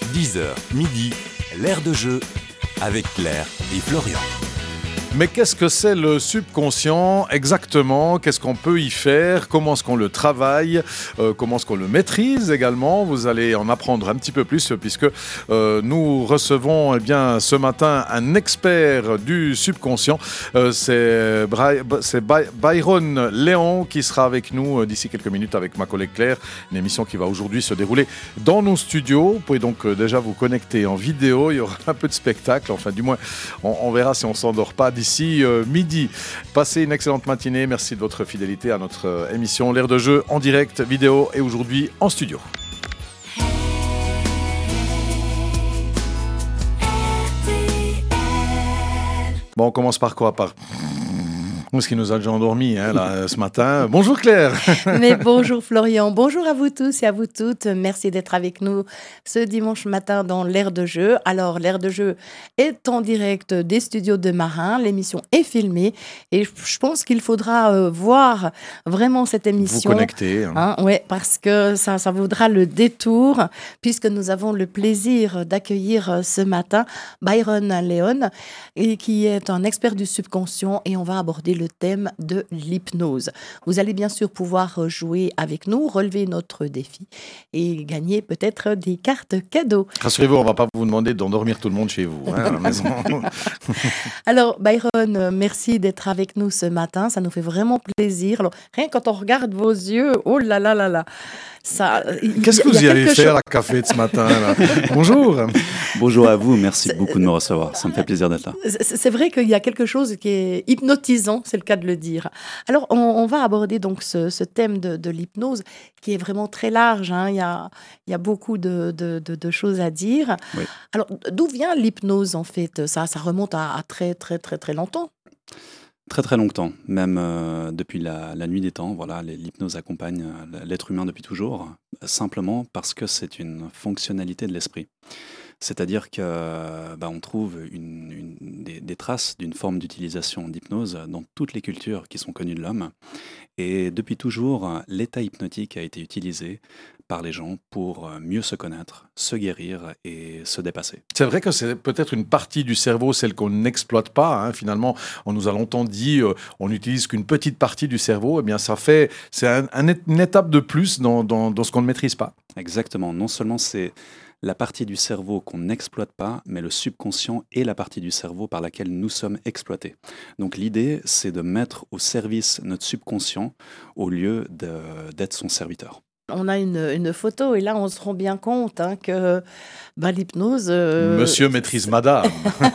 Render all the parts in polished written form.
10h, midi, l'air de jeu avec Claire et Florian. Mais qu'est-ce que c'est le subconscient exactement? Qu'est-ce qu'on peut y faire? Comment est-ce qu'on le travaille? Comment est-ce qu'on le maîtrise également? Vous allez en apprendre un petit peu plus puisque nous recevons ce matin un expert du subconscient. C'est Byron Léon qui sera avec nous d'ici quelques minutes avec ma collègue Claire. Une émission qui va aujourd'hui se dérouler dans nos studios. Vous pouvez donc déjà vous connecter en vidéo. Il y aura un peu de spectacle. Enfin, du moins, on verra si on ne s'endort pas d'ici midi. Passez une excellente matinée. Merci de votre fidélité à notre émission L'air de jeu en direct, vidéo et aujourd'hui en studio. Bon, on commence par quoi? Ce qui nous a déjà endormis ce matin. Bonjour Claire. Mais bonjour Florian, bonjour à vous tous et à vous toutes. Merci d'être avec nous ce dimanche matin dans l'air de jeu. Alors l'air de jeu est en direct des studios de Marin. L'émission est filmée et je pense qu'il faudra voir vraiment cette émission. Vous connecter. Ouais, parce que ça vaudra le détour puisque nous avons le plaisir d'accueillir ce matin Byron Léon qui est un expert du subconscient et on va aborder le thème de l'hypnose. Vous allez bien sûr pouvoir jouer avec nous, relever notre défi et gagner peut-être des cartes cadeaux. Rassurez-vous, on ne va pas vous demander d'endormir tout le monde chez vous à la maison. Alors Byron, merci d'être avec nous ce matin, ça nous fait vraiment plaisir. Alors, rien quand on regarde vos yeux, oh là là là là. Qu'est-ce que vous y allez faire à café de ce matin là? Bonjour. Bonjour à vous, merci beaucoup de me recevoir, ça me fait plaisir d'être là. C'est vrai qu'il y a quelque chose qui est hypnotisant, c'est le cas de le dire. Alors on va aborder donc ce thème de l'hypnose qui est vraiment très large, hein. Il y a beaucoup de choses à dire. Oui. Alors d'où vient l'hypnose en fait? Ça remonte à très très très très longtemps. Très très longtemps, même depuis la nuit des temps. Voilà, l'hypnose accompagne l'être humain depuis toujours, simplement parce que c'est une fonctionnalité de l'esprit. C'est-à-dire qu'on trouve des traces d'une forme d'utilisation d'hypnose dans toutes les cultures qui sont connues de l'homme. Et depuis toujours, l'état hypnotique a été utilisé par les gens pour mieux se connaître, se guérir et se dépasser. C'est vrai que c'est peut-être une partie du cerveau, celle qu'on n'exploite pas. Hein. Finalement, on nous a longtemps dit on n'utilise qu'une petite partie du cerveau. Eh bien, c'est une étape de plus dans ce qu'on ne maîtrise pas. Exactement. Non seulement c'est la partie du cerveau qu'on n'exploite pas, mais le subconscient est la partie du cerveau par laquelle nous sommes exploités. Donc l'idée, c'est de mettre au service notre subconscient au lieu d'être son serviteur. On a une photo et là on se rend bien compte que l'hypnose... Monsieur maîtrise madame.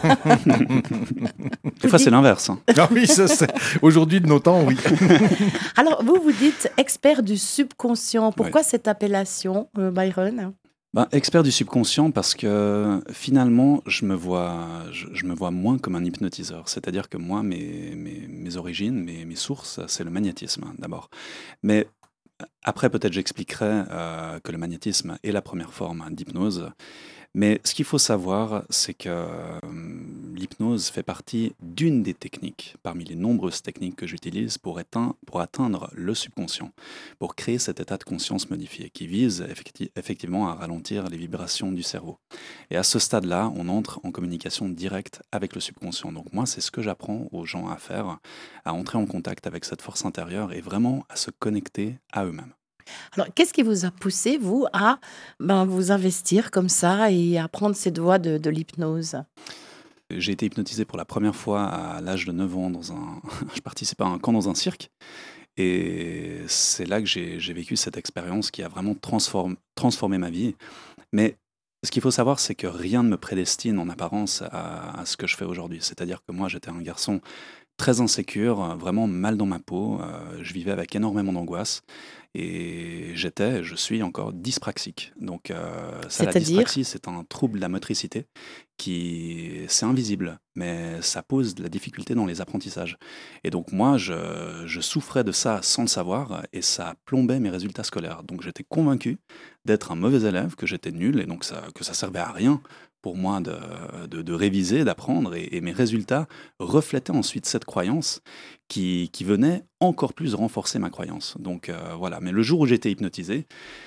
Des fois c'est l'inverse. Hein. Ah oui, aujourd'hui de nos temps, oui. Alors vous dites expert du subconscient. Pourquoi cette appellation, Byron ? Expert du subconscient parce que finalement je me vois moins comme un hypnotiseur. C'est-à-dire que moi, mes origines, mes sources, c'est le magnétisme d'abord. Mais après, peut-être j'expliquerai que le magnétisme est la première forme d'hypnose. Mais ce qu'il faut savoir, c'est que l'hypnose fait partie d'une des techniques, parmi les nombreuses techniques que j'utilise pour atteindre le subconscient, pour créer cet état de conscience modifié qui vise effectivement à ralentir les vibrations du cerveau. Et à ce stade-là, on entre en communication directe avec le subconscient. Donc moi, c'est ce que j'apprends aux gens à faire, à entrer en contact avec cette force intérieure et vraiment à se connecter à eux-mêmes. Alors, qu'est-ce qui vous a poussé, vous, à vous investir comme ça et à prendre cette voie de l'hypnose ? J'ai été hypnotisé pour la première fois à l'âge de 9 ans. Je participais à un camp dans un cirque. Et c'est là que j'ai vécu cette expérience qui a vraiment transformé ma vie. Mais ce qu'il faut savoir, c'est que rien ne me prédestine en apparence à ce que je fais aujourd'hui. C'est-à-dire que moi, j'étais un garçon très insécure, vraiment mal dans ma peau. Je vivais avec énormément d'angoisse. Et je suis encore dyspraxique. Donc, la dyspraxie, c'est un trouble de la motricité c'est invisible, mais ça pose de la difficulté dans les apprentissages. Et donc, moi, je souffrais de ça sans le savoir et ça plombait mes résultats scolaires. Donc, j'étais convaincu d'être un mauvais élève, que j'étais nul et donc que ça servait à rien pour moi de réviser, d'apprendre. Et mes résultats reflétaient ensuite cette croyance qui venait encore plus renforcer ma croyance. Donc voilà, mais le jour où j'ai été hypnotisé,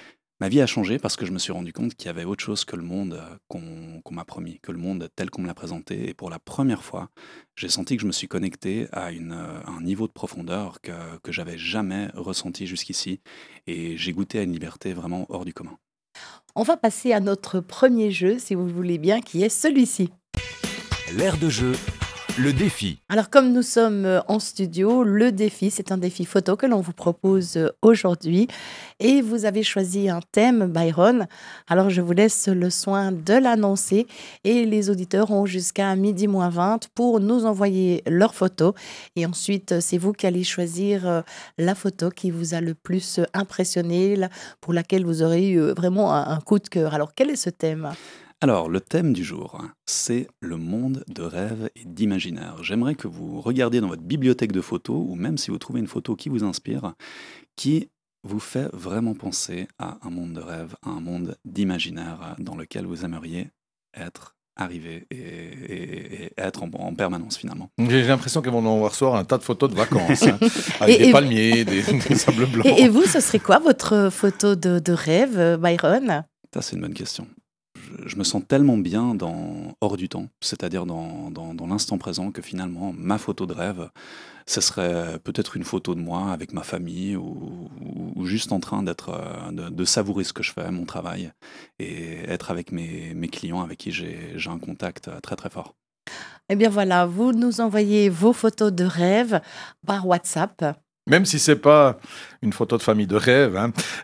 Ma vie a changé parce que je me suis rendu compte qu'il y avait autre chose que le monde qu'on m'a promis, que le monde tel qu'on me l'a présenté. Et pour la première fois, j'ai senti que je me suis connecté à un niveau de profondeur que j'avais jamais ressenti jusqu'ici. Et j'ai goûté à une liberté vraiment hors du commun. On va passer à notre premier jeu, si vous le voulez bien, qui est celui-ci. L'air de jeu, le défi. Alors, comme nous sommes en studio, le défi, c'est un défi photo que l'on vous propose aujourd'hui. Et vous avez choisi un thème, Byron. Alors, je vous laisse le soin de l'annoncer. Et les auditeurs ont jusqu'à 12h20 pour nous envoyer leurs photos. Et ensuite, c'est vous qui allez choisir la photo qui vous a le plus impressionné, pour laquelle vous aurez eu vraiment un coup de cœur. Alors, quel est ce thème ? Alors, le thème du jour, c'est le monde de rêve et d'imaginaire. J'aimerais que vous regardiez dans votre bibliothèque de photos, ou même si vous trouvez une photo qui vous inspire, qui vous fait vraiment penser à un monde de rêve, à un monde d'imaginaire dans lequel vous aimeriez être, arriver et être en permanence finalement. J'ai l'impression qu'ils vont recevoir un tas de photos de vacances, avec des palmiers, des sables blancs. Et vous, ce serait quoi votre photo de rêve, Byron ? Ça, c'est une bonne question. Je me sens tellement bien hors du temps, c'est-à-dire dans l'instant présent, que finalement, ma photo de rêve, ce serait peut-être une photo de moi avec ma famille ou juste en train de savourer ce que je fais, mon travail, et être avec mes clients avec qui j'ai un contact très très fort. Eh bien voilà, vous nous envoyez vos photos de rêve par WhatsApp. Même si c'est pas une photo de famille de rêve,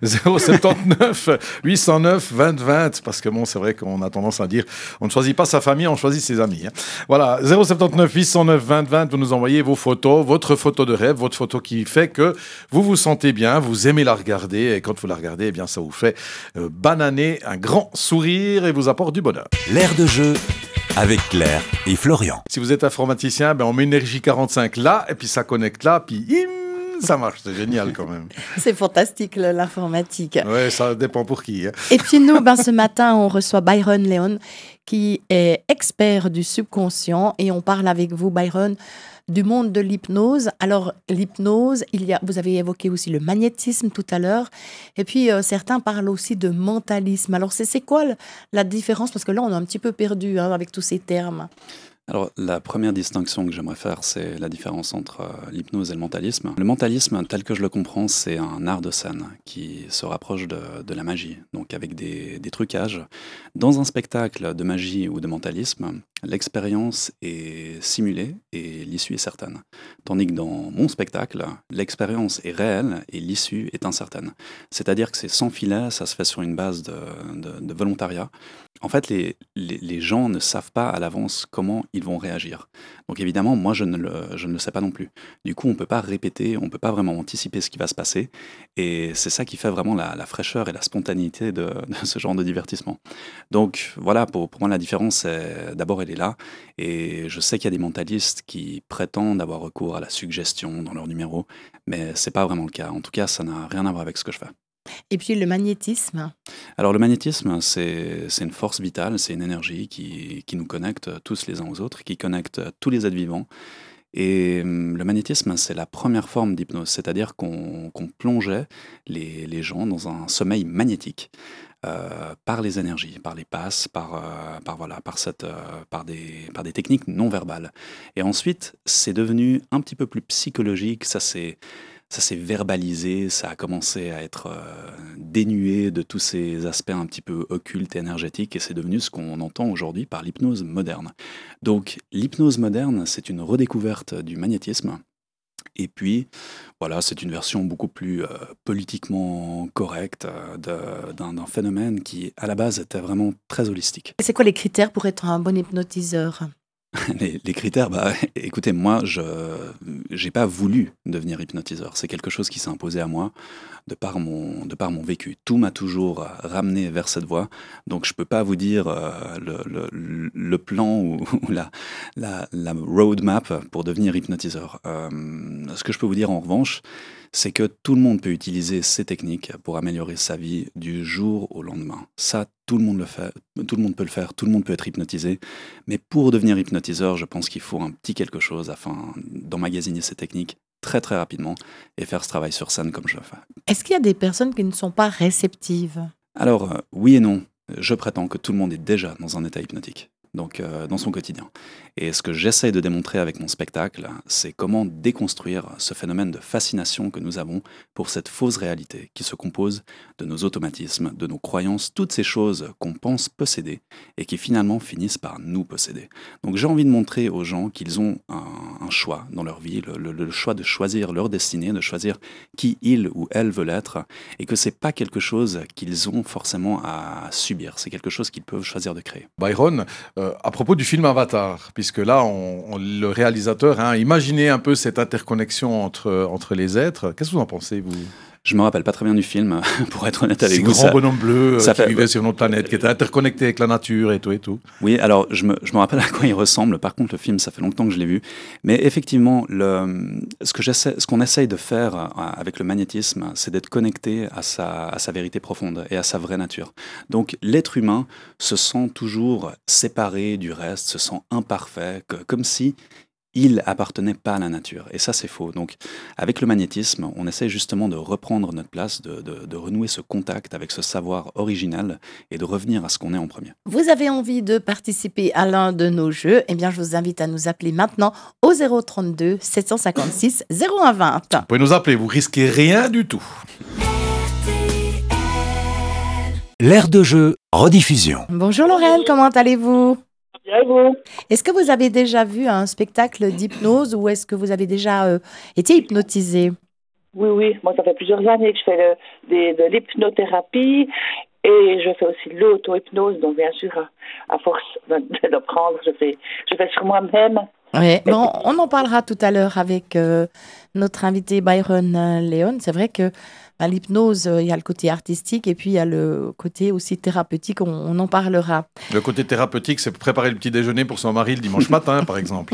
079 809 20 20, parce que bon, c'est vrai qu'on a tendance à dire, on ne choisit pas sa famille, on choisit ses amis. Voilà, 079 809 20 20, vous nous envoyez vos photos, votre photo de rêve, votre photo qui fait que vous vous sentez bien, vous aimez la regarder, et quand vous la regardez, eh bien, ça vous fait bananer un grand sourire et vous apporte du bonheur. L'air de jeu avec Claire et Florian. Si vous êtes informaticien, on met énergie 45 là, et puis ça connecte là, puis ça marche, c'est génial quand même. C'est fantastique l'informatique. Ouais, ça dépend pour qui. Et puis nous, ce matin, on reçoit Byron Leon, qui est expert du subconscient, et on parle avec vous, Byron, du monde de l'hypnose. Alors, l'hypnose, vous avez évoqué aussi le magnétisme tout à l'heure, et puis certains parlent aussi de mentalisme. Alors, c'est quoi la différence ? Parce que là, on est un petit peu perdu avec tous ces termes. Alors, la première distinction que j'aimerais faire, c'est la différence entre l'hypnose et le mentalisme. Le mentalisme, tel que je le comprends, c'est un art de scène qui se rapproche de la magie, donc avec des trucages. Dans un spectacle de magie ou de mentalisme, l'expérience est simulée et l'issue est certaine. Tandis que dans mon spectacle, l'expérience est réelle et l'issue est incertaine. C'est-à-dire que c'est sans filet, ça se fait sur une base de volontariat. En fait, les gens ne savent pas à l'avance comment ils vont réagir. Donc évidemment, moi, je ne le sais pas non plus. Du coup, on ne peut pas répéter, on ne peut pas vraiment anticiper ce qui va se passer. Et c'est ça qui fait vraiment la fraîcheur et la spontanéité de ce genre de divertissement. Donc voilà, pour moi, la différence, d'abord, elle est là. Et je sais qu'il y a des mentalistes qui prétendent avoir recours à la suggestion dans leur numéro, mais ce n'est pas vraiment le cas. En tout cas, ça n'a rien à voir avec ce que je fais. Et puis le magnétisme. Alors le magnétisme, c'est une force vitale, c'est une énergie qui nous connecte tous les uns aux autres, qui connecte tous les êtres vivants. Et le magnétisme, c'est la première forme d'hypnose, c'est-à-dire qu'on plongeait les gens dans un sommeil magnétique par les énergies, par les passes, par des techniques non verbales. Et ensuite, c'est devenu un petit peu plus psychologique, ça s'est verbalisé, ça a commencé à être dénué de tous ces aspects un petit peu occultes et énergétiques, et c'est devenu ce qu'on entend aujourd'hui par l'hypnose moderne. Donc l'hypnose moderne, c'est une redécouverte du magnétisme, et puis voilà, c'est une version beaucoup plus politiquement correcte d'un phénomène qui, à la base, était vraiment très holistique. Et c'est quoi les critères pour être un bon hypnotiseur ? Les critères, écoutez, moi, je n'ai pas voulu devenir hypnotiseur. C'est quelque chose qui s'est imposé à moi de par mon vécu. Tout m'a toujours ramené vers cette voie. Donc, je ne peux pas vous dire le plan ou la roadmap pour devenir hypnotiseur. Ce que je peux vous dire en revanche, c'est que tout le monde peut utiliser ces techniques pour améliorer sa vie du jour au lendemain. Ça, tout le monde le fait, tout le monde peut le faire, tout le monde peut être hypnotisé. Mais pour devenir hypnotiseur, je pense qu'il faut un petit quelque chose afin d'emmagasiner ces techniques très très rapidement et faire ce travail sur scène comme je le fais. Est-ce qu'il y a des personnes qui ne sont pas réceptives ? Alors, oui et non. Je prétends que tout le monde est déjà dans un état hypnotique, donc dans son quotidien. Et ce que j'essaye de démontrer avec mon spectacle, c'est comment déconstruire ce phénomène de fascination que nous avons pour cette fausse réalité qui se compose de nos automatismes, de nos croyances, toutes ces choses qu'on pense posséder et qui finalement finissent par nous posséder. Donc j'ai envie de montrer aux gens qu'ils ont un choix dans leur vie, le choix de choisir leur destinée, de choisir qui ils ou elles veulent être, et que c'est pas quelque chose qu'ils ont forcément à subir, c'est quelque chose qu'ils peuvent choisir de créer. Byron, à propos du film Avatar, puisque là, le réalisateur a imaginé un peu cette interconnexion entre les êtres. Qu'est-ce que vous en pensez, vous ? Je me rappelle pas très bien du film, pour être honnête avec vous. C'est grand bonhomme bleu qui vivait sur notre planète, Oui. qui était interconnecté avec la nature et tout et tout. Oui, alors je me rappelle à quoi il ressemble. Par contre, le film, ça fait longtemps que je l'ai vu. Mais effectivement, ce qu'on essaye de faire avec le magnétisme, c'est d'être connecté à sa vérité profonde et à sa vraie nature. Donc l'être humain se sent toujours séparé du reste, se sent imparfait, comme si il appartenait pas à la nature. Et ça, c'est faux. Donc, avec le magnétisme, on essaie justement de reprendre notre place, de renouer ce contact avec ce savoir original et de revenir à ce qu'on est en premier. Vous avez envie de participer à l'un de nos jeux? Eh bien, je vous invite à nous appeler maintenant au 032 756 0120. Vous pouvez nous appeler, vous risquez rien du tout. L'air de jeu, rediffusion. Bonjour Lorraine, comment allez-vous? Bien, et vous? Est-ce que vous avez déjà vu un spectacle d'hypnose ou est-ce que vous avez déjà été hypnotisé? Oui. Moi, ça fait plusieurs années que je fais de l'hypnothérapie et je fais aussi de l'auto-hypnose. Donc, bien sûr, à force d'apprendre, je fais sur moi-même. Oui, bon, on en parlera tout à l'heure avec notre invité Byron Léon. C'est vrai que l'hypnose, il y a le côté artistique et puis il y a le côté aussi thérapeutique, on en parlera. Le côté thérapeutique, c'est préparer le petit déjeuner pour son mari le dimanche matin, par exemple.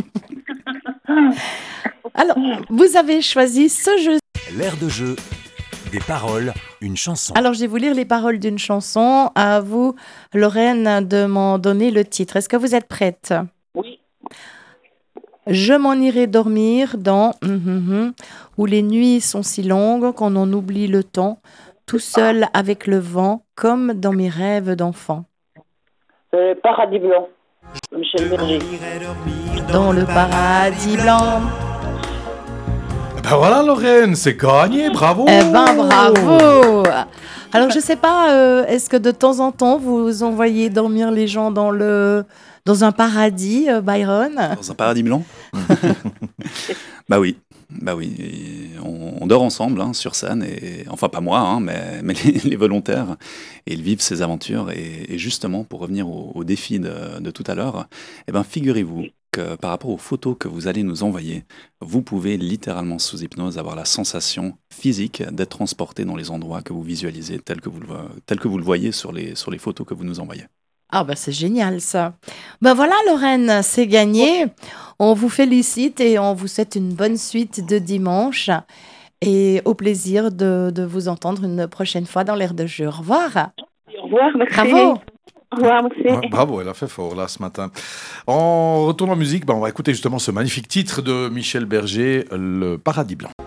Alors, vous avez choisi ce jeu. L'air de jeu, des paroles, une chanson. Alors, je vais vous lire les paroles d'une chanson. À vous, Lorraine, de m'en donner le titre. Est-ce que vous êtes prête? Oui. Je m'en irai dormir dans où les nuits sont si longues qu'on en oublie le temps, tout seul avec le vent, comme dans mes rêves d'enfant. Paradis blanc, Michel Berger. Dans le paradis blanc. Ben voilà Lorraine, c'est gagné, bravo. Eh ben bravo. Alors je sais pas, est-ce que de temps en temps vous envoyez dormir les gens dans un paradis, Byron? Dans un paradis blanc? Bah oui. Et on dort ensemble sur scène, et enfin pas moi, mais les volontaires, et ils vivent ces aventures. Et justement, pour revenir au défi de tout à l'heure, eh ben, figurez-vous que par rapport aux photos que vous allez nous envoyer, vous pouvez littéralement sous hypnose avoir la sensation physique d'être transporté dans les endroits que vous visualisez, tel que vous le voyez sur les photos que vous nous envoyez. Ah bah c'est génial ça. Ben voilà Lorraine, c'est gagné. On vous félicite et on vous souhaite une bonne suite de dimanche et au plaisir de vous entendre une prochaine fois dans l'air de jeu. Au revoir. Au revoir, merci. Bravo. Au revoir, merci. Ouais, bravo, elle a fait fort là ce matin. En retournant en musique, on va écouter justement ce magnifique titre de Michel Berger, Le Paradis Blanc.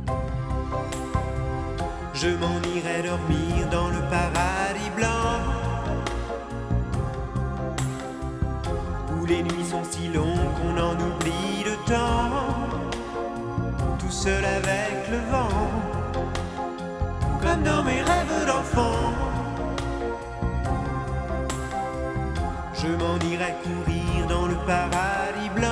Je m'en irai dormir dans le paradis blanc, où les nuits sont si longues qu'on en oublie le temps, tout seul avec le vent, comme dans mes rêves d'enfant. Je m'en irai courir dans le paradis blanc.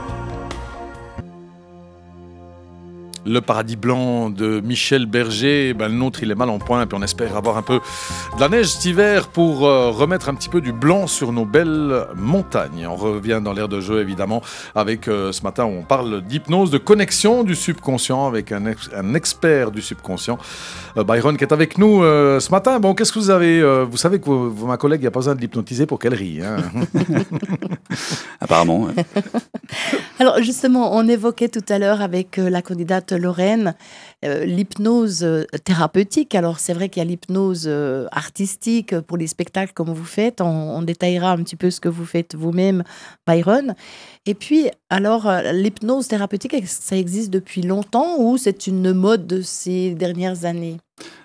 Le Paradis Blanc de Michel Berger, le nôtre il est mal en point, puis on espère avoir un peu de la neige cet hiver pour remettre un petit peu du blanc sur nos belles montagnes. On revient dans l'air de jeu évidemment avec ce matin où on parle d'hypnose, de connexion du subconscient avec un expert du subconscient, Byron qui est avec nous ce matin. Bon, qu'est-ce que vous avez vous savez que ma collègue n'a pas besoin de l'hypnotiser pour qu'elle rie. Apparemment. Ouais. Alors justement, on évoquait tout à l'heure avec la candidate Lorraine l'hypnose thérapeutique. Alors c'est vrai qu'il y a l'hypnose artistique pour les spectacles comme vous faites. On détaillera un petit peu ce que vous faites vous-même, Byron. Et puis, alors, l'hypnose thérapeutique, ça existe depuis longtemps ou c'est une mode de ces dernières années?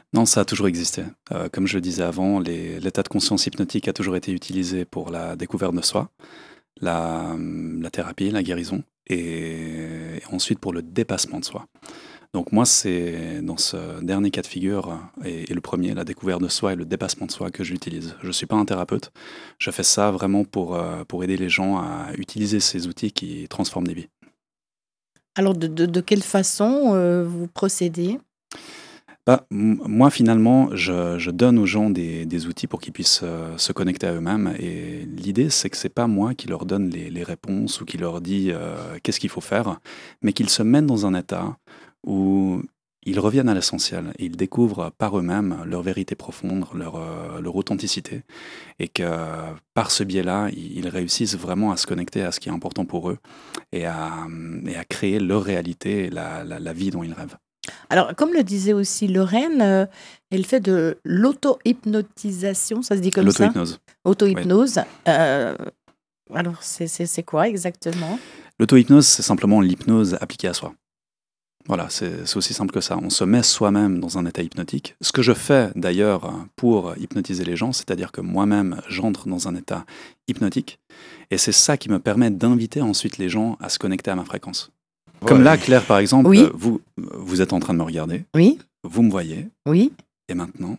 Non, ça a toujours existé. Comme je le disais avant, l'état de conscience hypnotique a toujours été utilisé pour la découverte de soi, la thérapie, la guérison, et ensuite pour le dépassement de soi. Donc moi, c'est dans ce dernier cas de figure, et le premier, la découverte de soi et le dépassement de soi, que j'utilise. Je ne suis pas un thérapeute, je fais ça vraiment pour aider les gens à utiliser ces outils qui transforment des vies. Alors, de quelle façon vous procédez? Moi, finalement, je donne aux gens des outils pour qu'ils puissent se connecter à eux-mêmes. Et l'idée, c'est que c'est pas moi qui leur donne les réponses ou qui leur dit qu'est-ce qu'il faut faire, mais qu'ils se mettent dans un état où ils reviennent à l'essentiel et ils découvrent par eux-mêmes leur vérité profonde, leur authenticité. Et que par ce biais-là, ils réussissent vraiment à se connecter à ce qui est important pour eux et à créer leur réalité et la vie dont ils rêvent. Alors, comme le disait aussi Lorraine, elle fait de l'auto-hypnotisation, ça se dit comme ça? L'auto-hypnose. Auto-hypnose. Alors, c'est quoi exactement? L'auto-hypnose, c'est simplement l'hypnose appliquée à soi. Voilà, c'est aussi simple que ça. On se met soi-même dans un état hypnotique. Ce que je fais d'ailleurs pour hypnotiser les gens, c'est-à-dire que moi-même, j'entre dans un état hypnotique. Et c'est ça qui me permet d'inviter ensuite les gens à se connecter à ma fréquence. Comme là, Claire, par exemple, Oui. vous êtes en train de me regarder, Oui, vous me voyez, oui. et maintenant,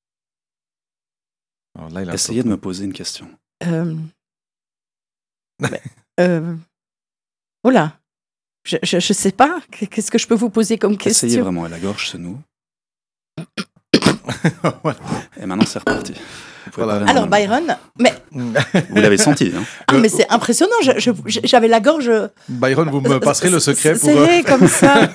Alors là, il a essayez de me poser une question. Oh là, je sais pas. Qu'est-ce que je peux vous poser comme question? Essayez vraiment, et la gorge se noue. Et maintenant, c'est reparti. Vous pouvez Voilà. parler Alors, normalement. Byron, mais, Vous l'avez senti, hein? mais c'est impressionnant. J'avais la gorge. Byron, vous me passerez le secret pour... serrée comme ça.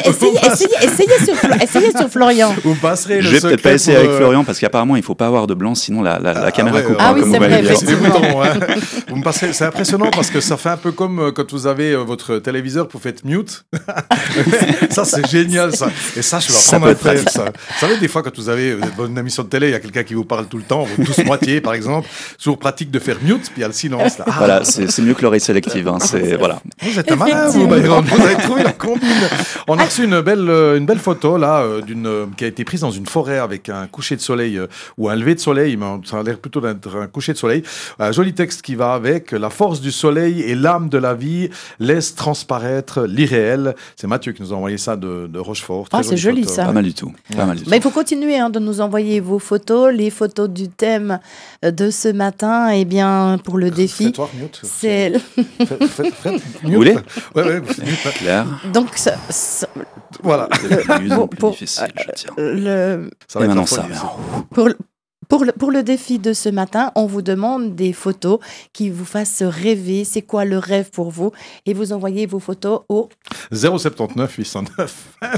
Essayez sur Florian. Vous me passerez Je le vais secret peut-être pas essayer pour, avec Florian, parce qu'apparemment, il ne faut pas avoir de blanc, sinon la caméra ouais, coupe. Ah oui, comme c'est vous m'avez vrai, dit. C'est des effectivement. boutons, hein. Vous me passez, c'est impressionnant parce que ça fait un peu comme quand vous avez votre téléviseur, vous faites mute. Ça, c'est génial, ça. Et ça, je vais Ça apprendre peut à être faire, pratique. ça. Vous savez, des fois, quand vous êtes dans une émission de télé, il y a quelqu'un qui vous parle tout le temps, vous tous moitié, par exemple, toujours pratique de faire mute, puis il y a le silence. Là. Ah, Voilà, c'est mieux que l'oreille sélective. Hein, voilà. vous êtes un malin, vous, Byron. Vous avez trouvé la combine. On a reçu une belle photo, là, qui a été prise dans une forêt avec un coucher de soleil ou un lever de soleil, mais ça a l'air plutôt d'être un coucher de soleil. Un joli texte qui va avec. La force du soleil et l'âme de la vie laisse transparaître l'irréel. C'est Mathieu qui nous a envoyé ça de Rochefort. Très Ah, c'est jolie joli, photo. ça. Pas mal du tout. Pas mal du tout. Mais il faut continuer de nous envoyer vos photos, les photos du thème de ce matin. Eh bien, pour le défi, Fais-toi mute. c'est Mute. Vous voulez? Ouais, vous faites mute. Claire, donc Voilà. de plus en plus pour- difficile, je tiens. Ça Et va être maintenant, la ça. folie, pour le défi de ce matin, on vous demande des photos qui vous fassent rêver. C'est quoi le rêve pour vous? Et vous envoyez vos photos au 079 809.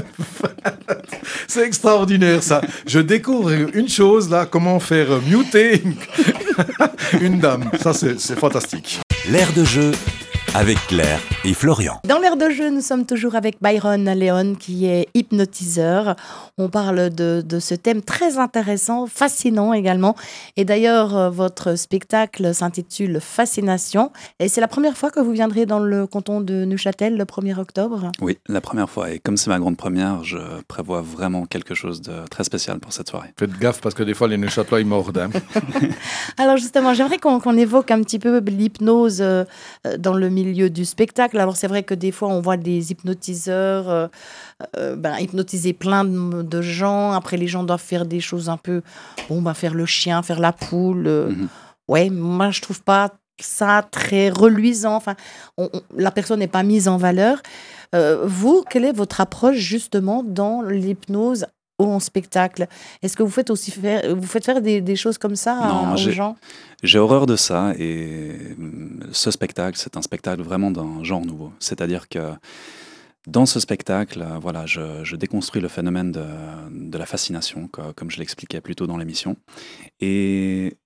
C'est extraordinaire, ça. Je découvre une chose, là, comment faire muter une dame. Ça, c'est fantastique. L'air de jeu avec Claire et Florian. Dans l'air de jeu, nous sommes toujours avec Byron Léon, qui est hypnotiseur. On parle de ce thème très intéressant, fascinant également. Et d'ailleurs, votre spectacle s'intitule Fascination. Et c'est la première fois que vous viendrez dans le canton de Neuchâtel le 1er octobre. Oui, la première fois. Et comme c'est ma grande première, je prévois vraiment quelque chose de très spécial pour cette soirée. Faites gaffe parce que des fois, les Neuchâtelois, ils mordent. Hein. Alors justement, j'aimerais qu'on évoque un petit peu l'hypnose dans le milieu du spectacle. Alors c'est vrai que des fois, on voit des hypnotiseurs hypnotiser plein de gens. Après, les gens doivent faire des choses un peu... faire le chien, faire la poule. Ouais, moi, je trouve pas ça très reluisant. Enfin, la personne n'est pas mise en valeur. Vous, quelle est votre approche justement dans l'hypnose en spectacle? Est-ce que vous faites aussi faire des choses comme ça Non, aux gens? J'ai horreur de ça, et ce spectacle, c'est un spectacle vraiment d'un genre nouveau. C'est-à-dire que dans ce spectacle, voilà, je déconstruis le phénomène de la fascination, comme je l'expliquais plus tôt dans l'émission. Et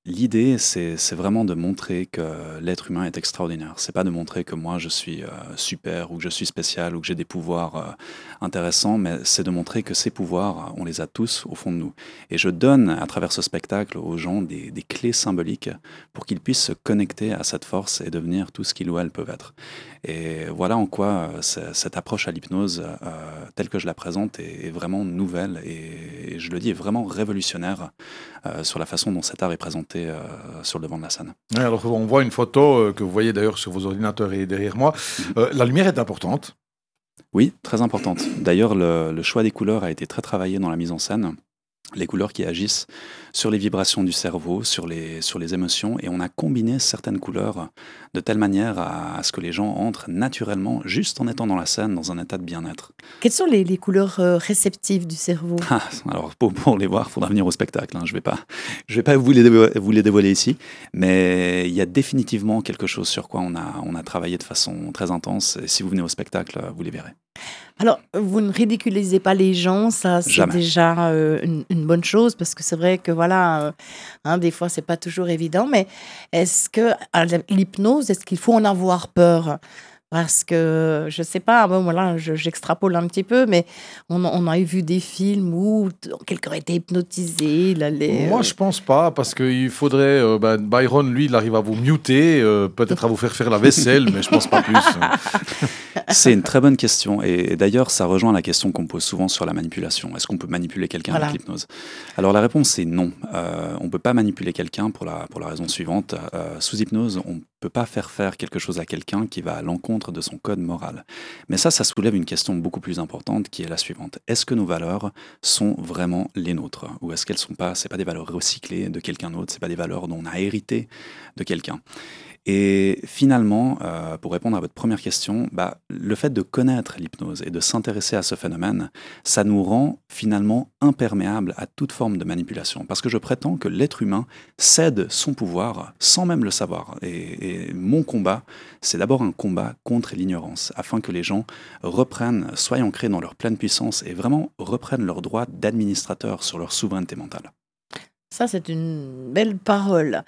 L'idée, c'est vraiment de montrer que l'être humain est extraordinaire. C'est pas de montrer que moi je suis super ou que je suis spécial ou que j'ai des pouvoirs intéressants, mais c'est de montrer que ces pouvoirs, on les a tous au fond de nous. Et je donne à travers ce spectacle aux gens des clés symboliques pour qu'ils puissent se connecter à cette force et devenir tout ce qu'ils ou elles peuvent être. Et voilà en quoi cette approche à l'hypnose, telle que je la présente, est vraiment nouvelle et je le dis, est vraiment révolutionnaire sur la façon dont cet art est présenté sur le devant de la scène. Ouais, alors, on voit une photo que vous voyez d'ailleurs sur vos ordinateurs et derrière moi. La lumière est importante. Oui, très importante. D'ailleurs, le choix des couleurs a été très travaillé dans la mise en scène. Les couleurs qui agissent sur les vibrations du cerveau, sur les émotions, et on a combiné certaines couleurs de telle manière à ce que les gens entrent naturellement, juste en étant dans la scène, dans un état de bien-être. Quelles sont les couleurs réceptives du cerveau? Alors, pour les voir, il faudra venir au spectacle. Je vais pas vous les dévoiler ici, mais il y a définitivement quelque chose sur quoi on a travaillé de façon très intense, et si vous venez au spectacle, vous les verrez. Alors, vous ne ridiculisez pas les gens, ça c'est Jamais. déjà une bonne chose, parce que c'est vrai que voilà, des fois c'est pas toujours évident, mais est-ce que à l'hypnose, est-ce qu'il faut en avoir peur? Parce que, je sais pas, bon, voilà, j'extrapole un petit peu, mais on a vu des films où quelqu'un a été hypnotisé. Moi, je pense pas, parce qu'il faudrait... Byron, lui, il arrive à vous muter, peut-être à vous faire la vaisselle, mais je pense pas plus. C'est une très bonne question, et d'ailleurs ça rejoint la question qu'on me pose souvent sur la manipulation. Est-ce qu'on peut manipuler quelqu'un Voilà. avec l'hypnose? Alors la réponse est non. On ne peut pas manipuler quelqu'un pour la raison suivante. Sous hypnose, on ne peut pas faire quelque chose à quelqu'un qui va à l'encontre de son code moral. Mais ça soulève une question beaucoup plus importante qui est la suivante. Est-ce que nos valeurs sont vraiment les nôtres? Ou est-ce qu'elles sont pas, c'est pas des valeurs recyclées de quelqu'un d'autre, c'est pas des valeurs dont on a hérité de quelqu'un? Et finalement, pour répondre à votre première question, le fait de connaître l'hypnose et de s'intéresser à ce phénomène, ça nous rend finalement imperméables à toute forme de manipulation. Parce que je prétends que l'être humain cède son pouvoir sans même le savoir. Et mon combat, c'est d'abord un combat contre l'ignorance, afin que les gens soient ancrés dans leur pleine puissance et vraiment reprennent leur droit d'administrateur sur leur souveraineté mentale. Ça, c'est une belle parole.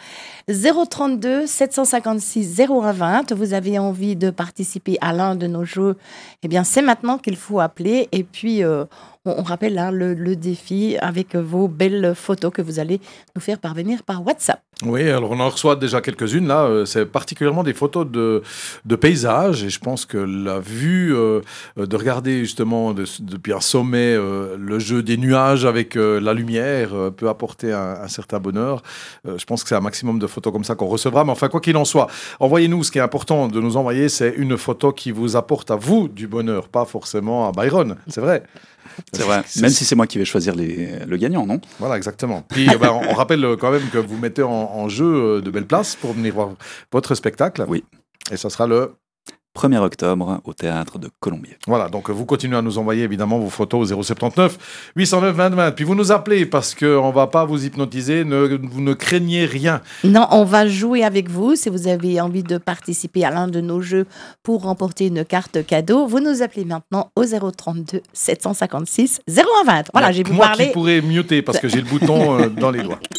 032 756 0120. Vous avez envie de participer à l'un de nos jeux? Eh bien, c'est maintenant qu'il faut appeler. Et puis, on rappelle le défi avec vos belles photos que vous allez nous faire parvenir par WhatsApp. Oui, alors on en reçoit déjà quelques-unes là. C'est particulièrement des photos de paysages, et je pense que la vue de regarder justement depuis un sommet le jeu des nuages avec la lumière peut apporter un certain bonheur. Je pense que c'est un maximum de photos comme ça qu'on recevra. Mais enfin, quoi qu'il en soit, envoyez-nous. Ce qui est important de nous envoyer, c'est une photo qui vous apporte à vous du bonheur, pas forcément à Byron. C'est vrai. C'est vrai, même si c'est moi qui vais choisir le gagnant, non? Voilà, exactement. Puis on rappelle quand même que vous mettez en jeu de belles places pour venir voir votre spectacle. Oui. Et ça sera le 1er octobre au Théâtre de Colombier. Voilà, donc vous continuez à nous envoyer évidemment vos photos au 079 809 20 20. Puis vous nous appelez parce qu'on ne va pas vous hypnotiser, vous ne craignez rien. Non, on va jouer avec vous. Si vous avez envie de participer à l'un de nos jeux pour remporter une carte cadeau, vous nous appelez maintenant au 032 756 0120. Voilà, j'ai pu Moi parler. qui pourrais muter parce que j'ai le bouton dans les doigts.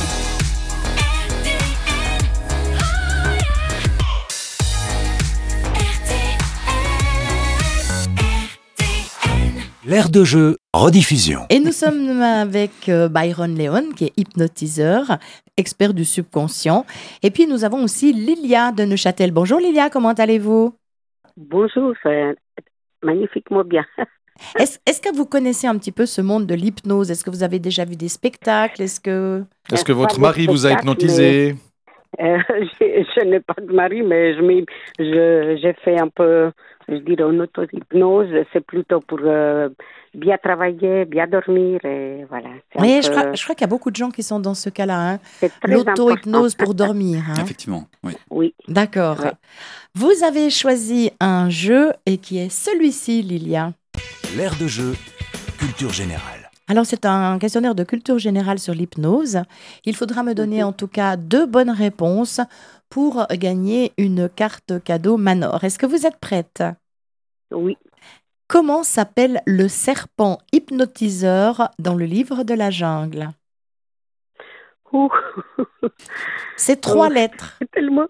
L'air de jeu, rediffusion. Et nous sommes avec Byron Léon, qui est hypnotiseur, expert du subconscient. Et puis nous avons aussi Lilia de Neuchâtel. Bonjour Lilia, comment allez-vous? Bonjour, c'est magnifiquement bien. Est-ce que vous connaissez un petit peu ce monde de l'hypnose? Est-ce que vous avez déjà vu des spectacles? Est-ce que votre mari vous a hypnotisé? Je n'ai pas de mari, mais j'ai fait un peu, je dirais, une auto-hypnose. C'est plutôt pour bien travailler, bien dormir, et voilà. Oui, je crois qu'il y a beaucoup de gens qui sont dans ce cas-là. C'est très L'auto-hypnose important. pour dormir. Effectivement, oui. Oui. D'accord. Ouais. Vous avez choisi un jeu et qui est celui-ci, Lilia. L'air de jeu, culture générale. Alors, c'est un questionnaire de culture générale sur l'hypnose. Il faudra me donner en tout cas 2 bonnes réponses pour gagner une carte cadeau Manor. Est-ce que vous êtes prête? Oui. Comment s'appelle le serpent hypnotiseur dans le livre de la jungle? Ouh. C'est 3 Oh, lettres. c'est tellement...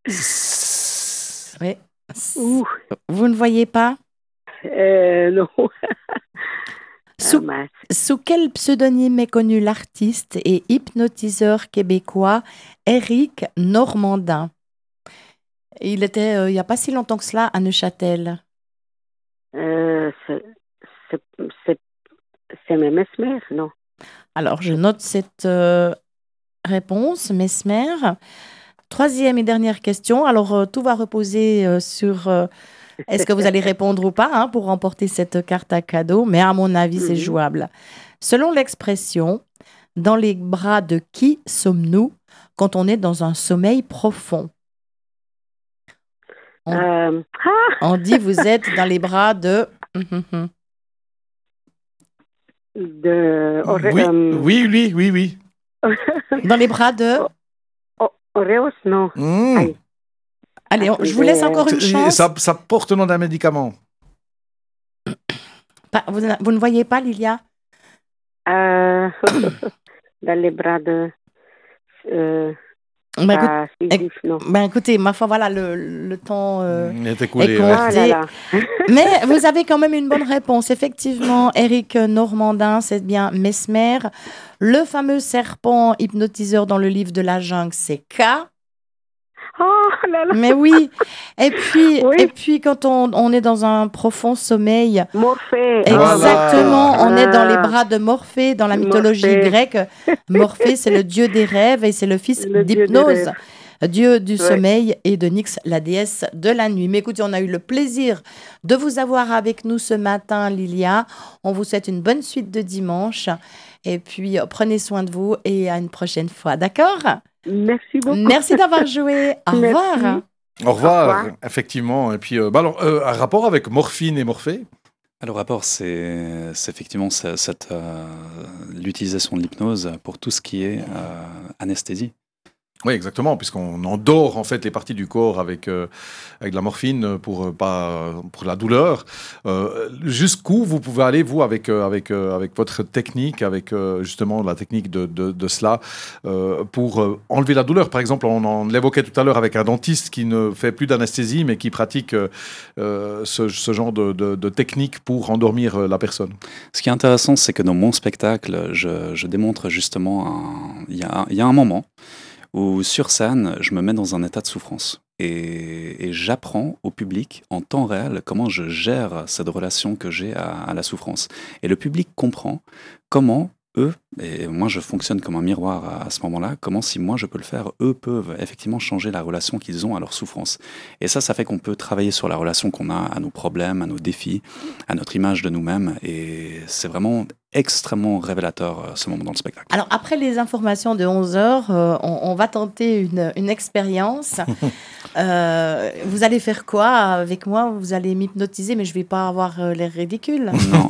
Oui. Ouh. Vous ne voyez pas? Non. Sous, Mince. sous quel pseudonyme est connu l'artiste et hypnotiseur québécois Éric Normandin? Il était, il n'y a pas si longtemps que cela, à Neuchâtel. C'est c'est- c'est mes mesmères, non? Alors, je note cette réponse, Mesmer. 3e et dernière question. Alors, tout va reposer sur est-ce que vous allez répondre ou pas, hein, pour remporter cette carte à cadeau. Mais à mon avis, c'est Mhm. jouable. Selon l'expression, dans les bras de qui sommes-nous quand on est dans un sommeil profond? Ah, On dit vous êtes dans les bras de... de Oui. Dans les bras de... Oreos, non. Aïe. Allez, je vous laisse encore une chance. Ça porte le nom d'un médicament. Vous ne voyez pas, Lilia? Dans les bras de... Bah, écoute- pas Sisyphe, non. Ben écoutez, ma foi, voilà, le temps Il est écoulé. est ouais. Ah là là. Mais vous avez quand même une bonne réponse. Effectivement, Éric Normandin, c'est bien Mesmer. Le fameux serpent hypnotiseur dans le livre de la jungle, c'est K. Oh là là. Mais oui. Et puis, Oui. et puis quand on est dans un profond sommeil, Morphée. exactement, Voilà. on est dans les bras de Morphée, dans la mythologie Morphée. grecque. Morphée, c'est le dieu des rêves et c'est le fils Le dieu des d'Hypnose, rêves. dieu du Ouais. sommeil, et de Nyx, la déesse de la nuit. Mais écoutez, on a eu le plaisir de vous avoir avec nous ce matin, Lilia. On vous souhaite une bonne suite de dimanche. Et puis, prenez soin de vous et à une prochaine fois. D'accord? Merci beaucoup. Merci d'avoir joué. Au Merci. revoir. Au revoir, Au revoir. effectivement. Et puis, alors, un rapport avec morphine et morphée? Alors, le rapport, c'est effectivement l'utilisation de l'hypnose pour tout ce qui est anesthésie. Oui, exactement, puisqu'on endort en fait les parties du corps avec de la morphine pour la douleur. Jusqu'où vous pouvez aller, vous, avec votre technique, avec justement la technique de cela, pour enlever la douleur. Par exemple, on l'évoquait tout à l'heure avec un dentiste qui ne fait plus d'anesthésie, mais qui pratique ce genre de technique pour endormir la personne. Ce qui est intéressant, c'est que dans mon spectacle, je démontre justement, il y a un moment où sur scène, je me mets dans un état de souffrance. Et j'apprends au public en temps réel comment je gère cette relation que j'ai à la souffrance. Et le public comprend comment eux, et moi je fonctionne comme un miroir à ce moment-là, comment si moi je peux le faire, eux peuvent effectivement changer la relation qu'ils ont à leur souffrance. Et ça fait qu'on peut travailler sur la relation qu'on a à nos problèmes, à nos défis, à notre image de nous-mêmes. Et c'est vraiment extrêmement révélateur ce moment dans le spectacle. Alors, après les informations de 11h, on va tenter une expérience. Vous allez faire quoi avec moi? Vous allez m'hypnotiser, mais je ne vais pas avoir l'air ridicule. Non,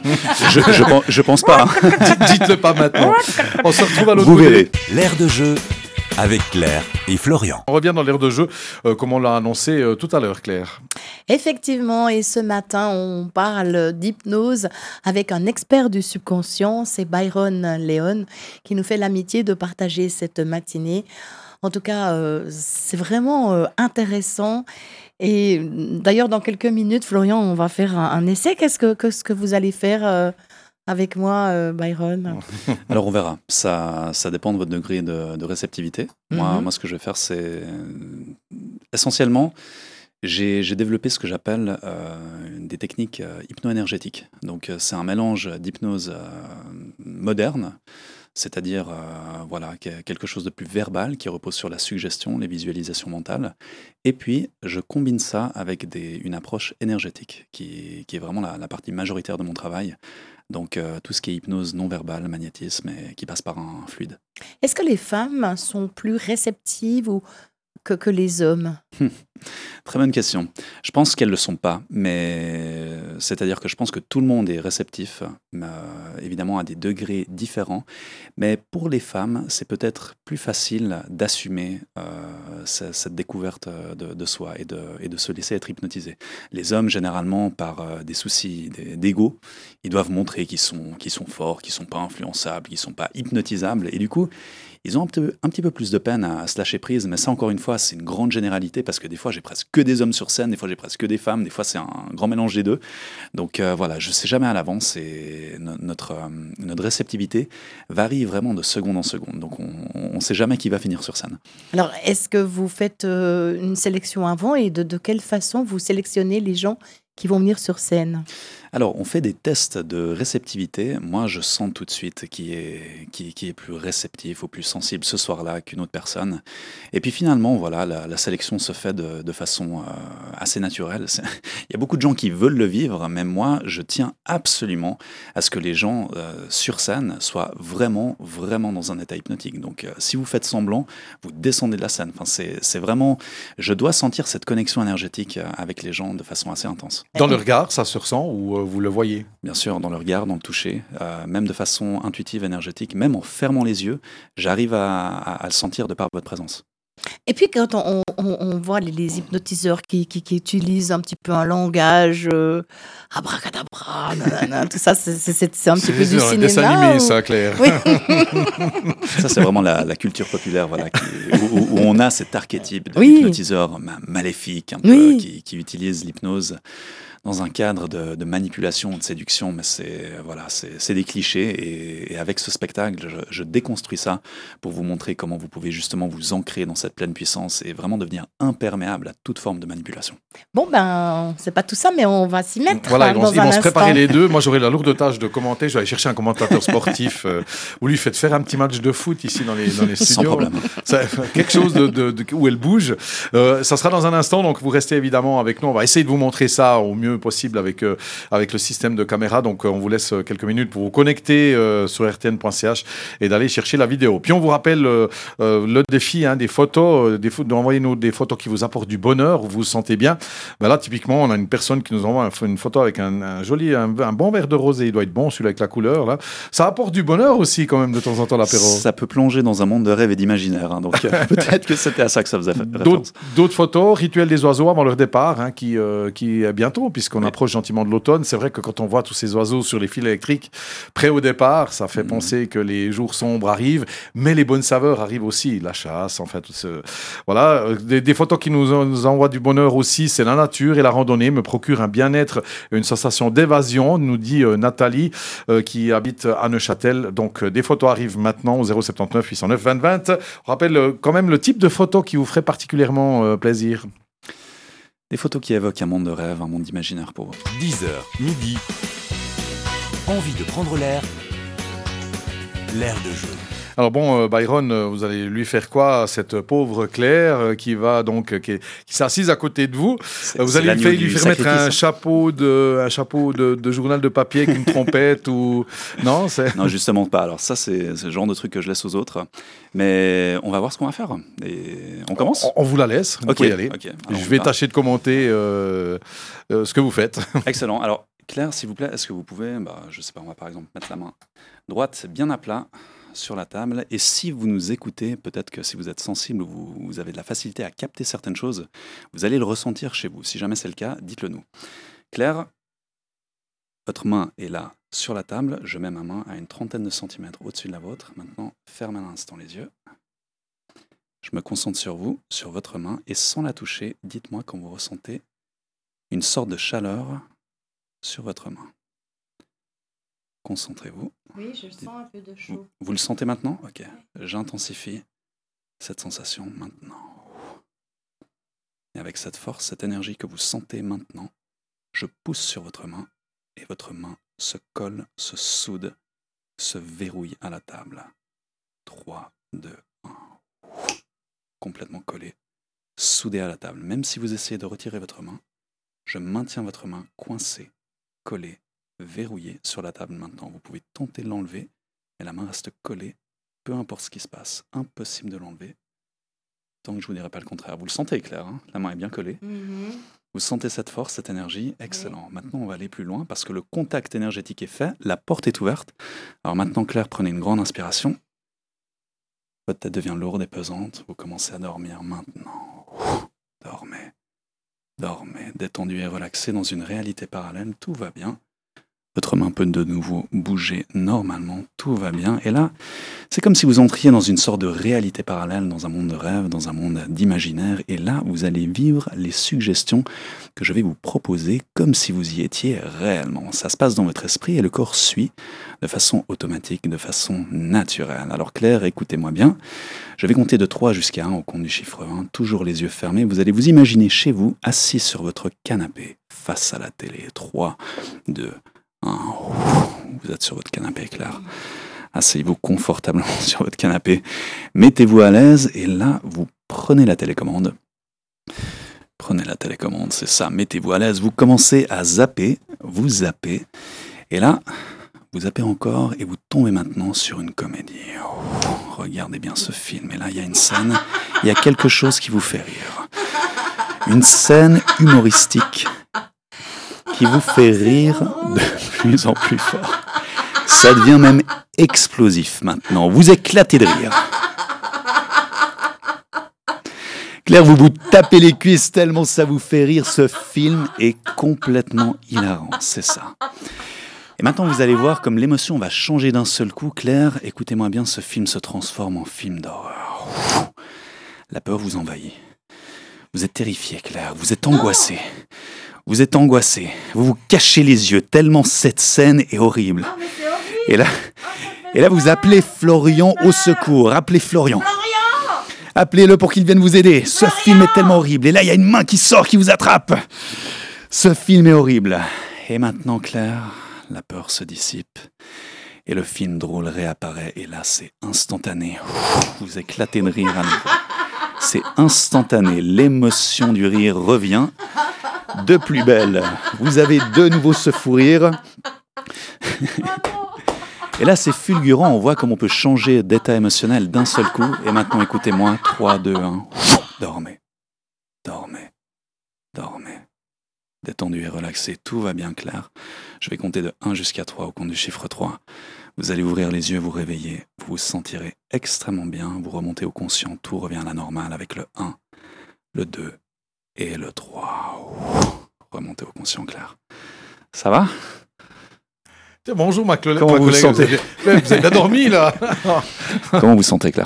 je pense pas. Dites-le pas maintenant. On se retrouve à l'autre Vous bout. verrez. L'air de jeu avec Claire et Florian. On revient dans l'air de jeu, comme on l'a annoncé tout à l'heure, Claire. Effectivement, et ce matin, on parle d'hypnose avec un expert du subconscient, c'est Byron Léon, qui nous fait l'amitié de partager cette matinée. En tout cas, c'est vraiment intéressant. Et d'ailleurs, dans quelques minutes, Florian, on va faire un essai. Qu'est-ce que vous allez faire avec moi, Byron? Alors on verra. Ça dépend de votre degré de réceptivité. Moi, ce que je vais faire, c'est essentiellement, j'ai développé ce que j'appelle des techniques hypno-énergétiques. Donc c'est un mélange d'hypnose moderne, c'est-à-dire voilà, quelque chose de plus verbal qui repose sur la suggestion, les visualisations mentales. Et puis, je combine ça avec une approche énergétique qui est vraiment la partie majoritaire de mon travail. Donc, tout ce qui est hypnose non-verbale, magnétisme, et qui passe par un fluide. Est-ce que les femmes sont plus réceptives que les hommes? Très bonne question. Je pense qu'elles ne le sont pas, mais c'est-à-dire que je pense que tout le monde est réceptif, évidemment à des degrés différents, mais pour les femmes, c'est peut-être plus facile d'assumer cette découverte de soi et de se laisser être hypnotisé. Les hommes, généralement, par des soucis d'ego, ils doivent montrer qu'ils sont forts, qu'ils ne sont pas influençables, qu'ils ne sont pas hypnotisables, et du coup, ils ont un petit peu plus de peine à se lâcher prise, mais ça encore une fois c'est une grande généralité parce que des fois j'ai presque que des hommes sur scène, des fois j'ai presque que des femmes, des fois c'est un grand mélange des deux. Donc voilà, je sais jamais à l'avance et notre réceptivité varie vraiment de seconde en seconde. Donc on sait jamais qui va finir sur scène. Alors, est-ce que vous faites une sélection avant et de quelle façon vous sélectionnez les gens qui vont venir sur scène? Alors, on fait des tests de réceptivité. Moi, je sens tout de suite qui est plus réceptif ou plus sensible ce soir-là qu'une autre personne. Et puis finalement, voilà, la sélection se fait de façon assez naturelle. Il y a beaucoup de gens qui veulent le vivre, mais moi, je tiens absolument à ce que les gens sur scène soient vraiment, vraiment dans un état hypnotique. Donc, si vous faites semblant, vous descendez de la scène. Enfin, c'est vraiment... Je dois sentir cette connexion énergétique avec les gens de façon assez intense. Dans le regard, ça se ressent ou vous le voyez? Bien sûr, dans le regard, dans le toucher, même de façon intuitive, énergétique, même en fermant les yeux, j'arrive à le sentir de par votre présence. Et puis quand on voit les hypnotiseurs qui utilisent un petit peu un langage abracadabra, nanana, tout ça, c'est un petit peu du cinéma. Dessin animé, ça, Claire. Oui. Ça, c'est vraiment la culture populaire, voilà, où on a cet archétype de Oui. l'hypnotiseur maléfique, un peu, Oui. qui utilise l'hypnose dans un cadre de manipulation, de séduction, mais c'est des clichés. Et avec ce spectacle, je déconstruis ça pour vous montrer comment vous pouvez justement vous ancrer dans cette pleine puissance et vraiment devenir imperméable à toute forme de manipulation. Bon, ben, c'est pas tout ça, mais on va s'y mettre. Voilà, dans ils vont un se préparer instant. les deux. Moi, j'aurai la lourde tâche de commenter. Je vais aller chercher un commentateur sportif. Vous lui faites faire un petit match de foot ici dans les studios. Sans problème. Quelque chose où elle bouge. Ça sera dans un instant, donc vous restez évidemment avec nous. On va essayer de vous montrer ça au mieux possible avec le système de caméra. Donc, on vous laisse quelques minutes pour vous connecter sur rtn.ch et d'aller chercher la vidéo. Puis, on vous rappelle le défi des photos, d'envoyer-nous des photos qui vous apportent du bonheur, où vous vous sentez bien. Ben là, typiquement, on a une personne qui nous envoie une photo avec un bon verre de rosé. Il doit être bon, celui-là avec la couleur. Là. Ça apporte du bonheur aussi, quand même, de temps en temps, l'apéro. Ça peut plonger dans un monde de rêve et d'imaginaire. Hein, donc, peut-être que c'était à ça que ça faisait référence. D'autres photos, rituel des oiseaux avant leur départ, qui est bientôt, puisqu'on approche gentiment de l'automne. C'est vrai que quand on voit tous ces oiseaux sur les fils électriques, prêts au départ, ça fait penser que les jours sombres arrivent, mais les bonnes saveurs arrivent aussi. La chasse, enfin, tout ce... Voilà. Des photos qui nous envoient du bonheur aussi, c'est la nature et la randonnée me procure un bien-être, une sensation d'évasion, nous dit Nathalie, qui habite à Neuchâtel. Donc, des photos arrivent maintenant au 079 809 20 20. On rappelle quand même le type de photos qui vous ferait particulièrement plaisir. Des photos qui évoquent un monde de rêve, un monde d'imaginaire pour vous. 10h, midi. Envie de prendre l'air. L'air de jeu. Alors bon, Byron, vous allez lui faire quoi à cette pauvre Claire qui s'est assise à côté de vous? Vous allez lui faire mettre un chapeau de journal de papier avec une trompette ou non? Non, justement pas. Alors ça, c'est le genre de truc que je laisse aux autres. Mais on va voir ce qu'on va faire. Et on commence? On vous la laisse. Vous pouvez y aller. Okay. Je vais tâcher de commenter ce que vous faites. Excellent. Alors Claire, s'il vous plaît, est-ce que vous pouvez, je sais pas, on va par exemple mettre la main droite bien à plat sur la table. Et si vous nous écoutez, peut-être que si vous êtes sensible ou vous avez de la facilité à capter certaines choses, vous allez le ressentir chez vous. Si jamais c'est le cas, dites-le nous. Claire, votre main est là sur la table. Je mets ma main à une trentaine de centimètres au-dessus de la vôtre. Maintenant, fermez un instant les yeux. Je me concentre sur vous, sur votre main, et sans la toucher, dites-moi quand vous ressentez une sorte de chaleur sur votre main. Concentrez-vous. Oui, je sens un peu de chaud. Vous le sentez maintenant? Ok. J'intensifie cette sensation maintenant. Et avec cette force, cette énergie que vous sentez maintenant, je pousse sur votre main et votre main se colle, se soude, se verrouille à la table. 3, 2, 1. Complètement collé, soudé à la table. Même si vous essayez de retirer votre main, je maintiens votre main coincée, collée, verrouillée sur la table maintenant. Vous pouvez tenter de l'enlever, mais la main reste collée, peu importe ce qui se passe. Impossible de l'enlever, tant que je ne vous dirai pas le contraire. Vous le sentez, Claire, hein? La main est bien collée. Vous sentez cette force, cette énergie? Excellent. Oui. Maintenant, on va aller plus loin parce que le contact énergétique est fait, la porte est ouverte. Alors maintenant, Claire, prenez une grande inspiration. Votre tête devient lourde et pesante. Vous commencez à dormir maintenant. Dormez. Dormez, détendu et relaxé dans une réalité parallèle. Tout va bien. Votre main peut de nouveau bouger normalement, tout va bien. Et là, c'est comme si vous entriez dans une sorte de réalité parallèle, dans un monde de rêve, dans un monde d'imaginaire. Et là, vous allez vivre les suggestions que je vais vous proposer comme si vous y étiez réellement. Ça se passe dans votre esprit et le corps suit de façon automatique, de façon naturelle. Alors Claire, écoutez-moi bien. Je vais compter de 3 jusqu'à 1 au compte du chiffre 1, toujours les yeux fermés. Vous allez vous imaginer chez vous, assis sur votre canapé, face à la télé. 3, 2, 1. Vous êtes sur votre canapé, Claire. Asseyez-vous confortablement sur votre canapé. Mettez-vous à l'aise et là, vous prenez la télécommande. Prenez la télécommande, c'est ça. Mettez-vous à l'aise. Vous commencez à zapper. Vous zappez. Et là, vous zappez encore et vous tombez maintenant sur une comédie. Regardez bien ce film. Et là, il y a une scène. Il y a quelque chose qui vous fait rire. Une scène humoristique qui vous fait rire de plus en plus fort. Ça devient même explosif maintenant. Vous éclatez de rire. Claire, vous vous tapez les cuisses tellement ça vous fait rire. Ce film est complètement hilarant, c'est ça. Et maintenant, vous allez voir comme l'émotion va changer d'un seul coup. Claire, écoutez-moi bien, ce film se transforme en film d'horreur. La peur vous envahit. Vous êtes terrifiée, Claire. Vous êtes angoissée. Vous êtes angoissée. Vous vous cachez les yeux tellement cette scène est horrible. Et là, vous appelez Florian au secours. Appelez Florian. Appelez-le pour qu'il vienne vous aider. Ce film est tellement horrible. Et là, il y a une main qui sort, qui vous attrape. Ce film est horrible. Et maintenant, Claire, la peur se dissipe. Et le film drôle réapparaît. Et là, c'est instantané. Vous éclatez de rire à nouveau. C'est instantané. L'émotion du rire revient. De plus belle. Vous avez de nouveau ce fou rire. Et là, c'est fulgurant. On voit comme on peut changer d'état émotionnel d'un seul coup. Et maintenant, écoutez-moi. 3, 2, 1. Dormez. Dormez. Dormez. Détendu et relaxé. Tout va bien, Claire. Je vais compter de 1 jusqu'à 3 au compte du chiffre 3. Vous allez ouvrir les yeux, vous réveiller. Vous vous sentirez extrêmement bien. Vous remontez au conscient. Tout revient à la normale avec le 1, le 2 et le 3. Remontez au conscient, Claire. Ça va ? Bonjour ma collègue. Comment vous vous sentez ? Vous avez bien dormi là. Comment vous sentez, Claire ?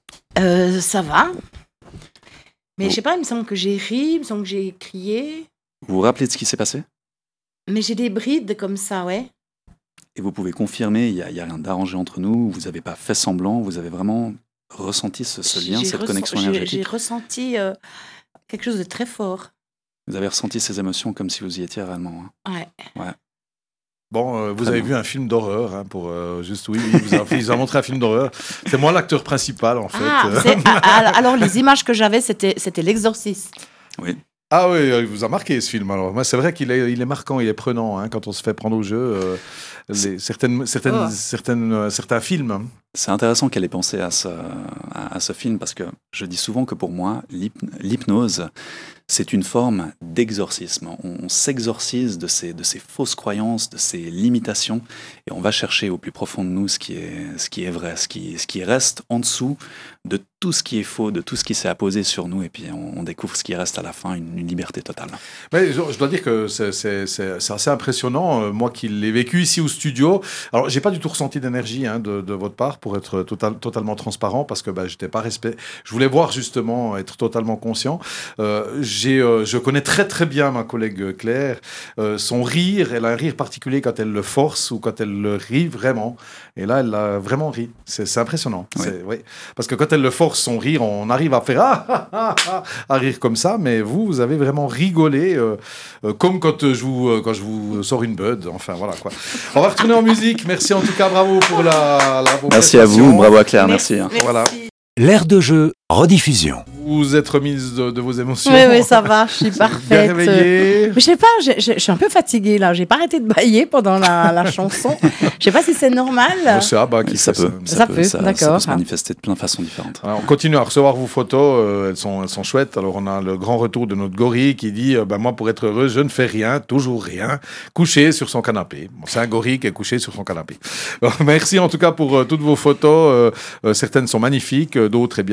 Ça va. Mais je sais pas, il me semble que j'ai ri, il me semble que j'ai crié. Vous vous rappelez de ce qui s'est passé ? Mais j'ai des brides comme ça, ouais. Et vous pouvez confirmer, il n'y a rien d'arrangé entre nous, vous n'avez pas fait semblant, vous avez vraiment ressenti ce lien, cette connexion énergétique. J'ai ressenti quelque chose de très fort. Vous avez ressenti ces émotions comme si vous y étiez réellement. Hein. Ouais. Bon, vous avez vu un film d'horreur, hein, pour juste oui, il vous a montré un film d'horreur. C'est moi l'acteur principal en fait. Alors les images que j'avais, c'était L'Exorciste. Oui. Ah oui, il vous a marqué ce film alors. Moi, c'est vrai qu'il est marquant, il est prenant hein, quand on se fait prendre au jeu. Certains films. Hein. C'est intéressant qu'elle ait pensé à ce film parce que je dis souvent que pour moi, l'hypnose, c'est une forme d'exorcisme. On s'exorcise de ces fausses croyances, de ces limitations, et on va chercher au plus profond de nous ce qui est vrai, ce qui reste en dessous de tout ce qui est faux, de tout ce qui s'est apposé sur nous, et puis on découvre ce qui reste à la fin, une liberté totale. Mais je dois dire que c'est assez impressionnant, moi qui l'ai vécu ici au studio. Alors, j'ai pas du tout ressenti d'énergie hein, de votre part, pour être totalement transparent, parce que j'étais pas je voulais voir justement, être totalement conscient. Je connais très très bien ma collègue Claire. Son rire, elle a un rire particulier quand elle le force ou quand elle le rit vraiment. Et là, elle a vraiment ri. C'est impressionnant. Oui. Oui. Parce que quand elle le force, son rire, on arrive à faire à rire comme ça, mais vous avez vraiment rigolé, comme quand je vous sors une bud. Enfin, voilà quoi. On va retourner en musique. Merci en tout cas, bravo pour la Merci à vous, bravo à Claire, merci. Voilà. L'air de jeu, rediffusion. Vous êtes remise de vos émotions. Oui, ça va, je suis parfaite. Bien réveillée. Mais je sais pas, je suis un peu fatiguée là. J'ai pas arrêté de bailler pendant la chanson. Je sais pas si c'est normal. C'est Abba qui ça fait peut, ça. D'accord. Ça peut se manifester de plein de façons différentes. Alors, on continue à recevoir vos photos, elles sont chouettes. Alors on a le grand retour de notre gorille qui dit moi pour être heureux je ne fais rien, toujours rien, couché sur son canapé. Bon, c'est un gorille qui est couché sur son canapé. Bon, merci en tout cas pour toutes vos photos. Certaines sont magnifiques, d'autres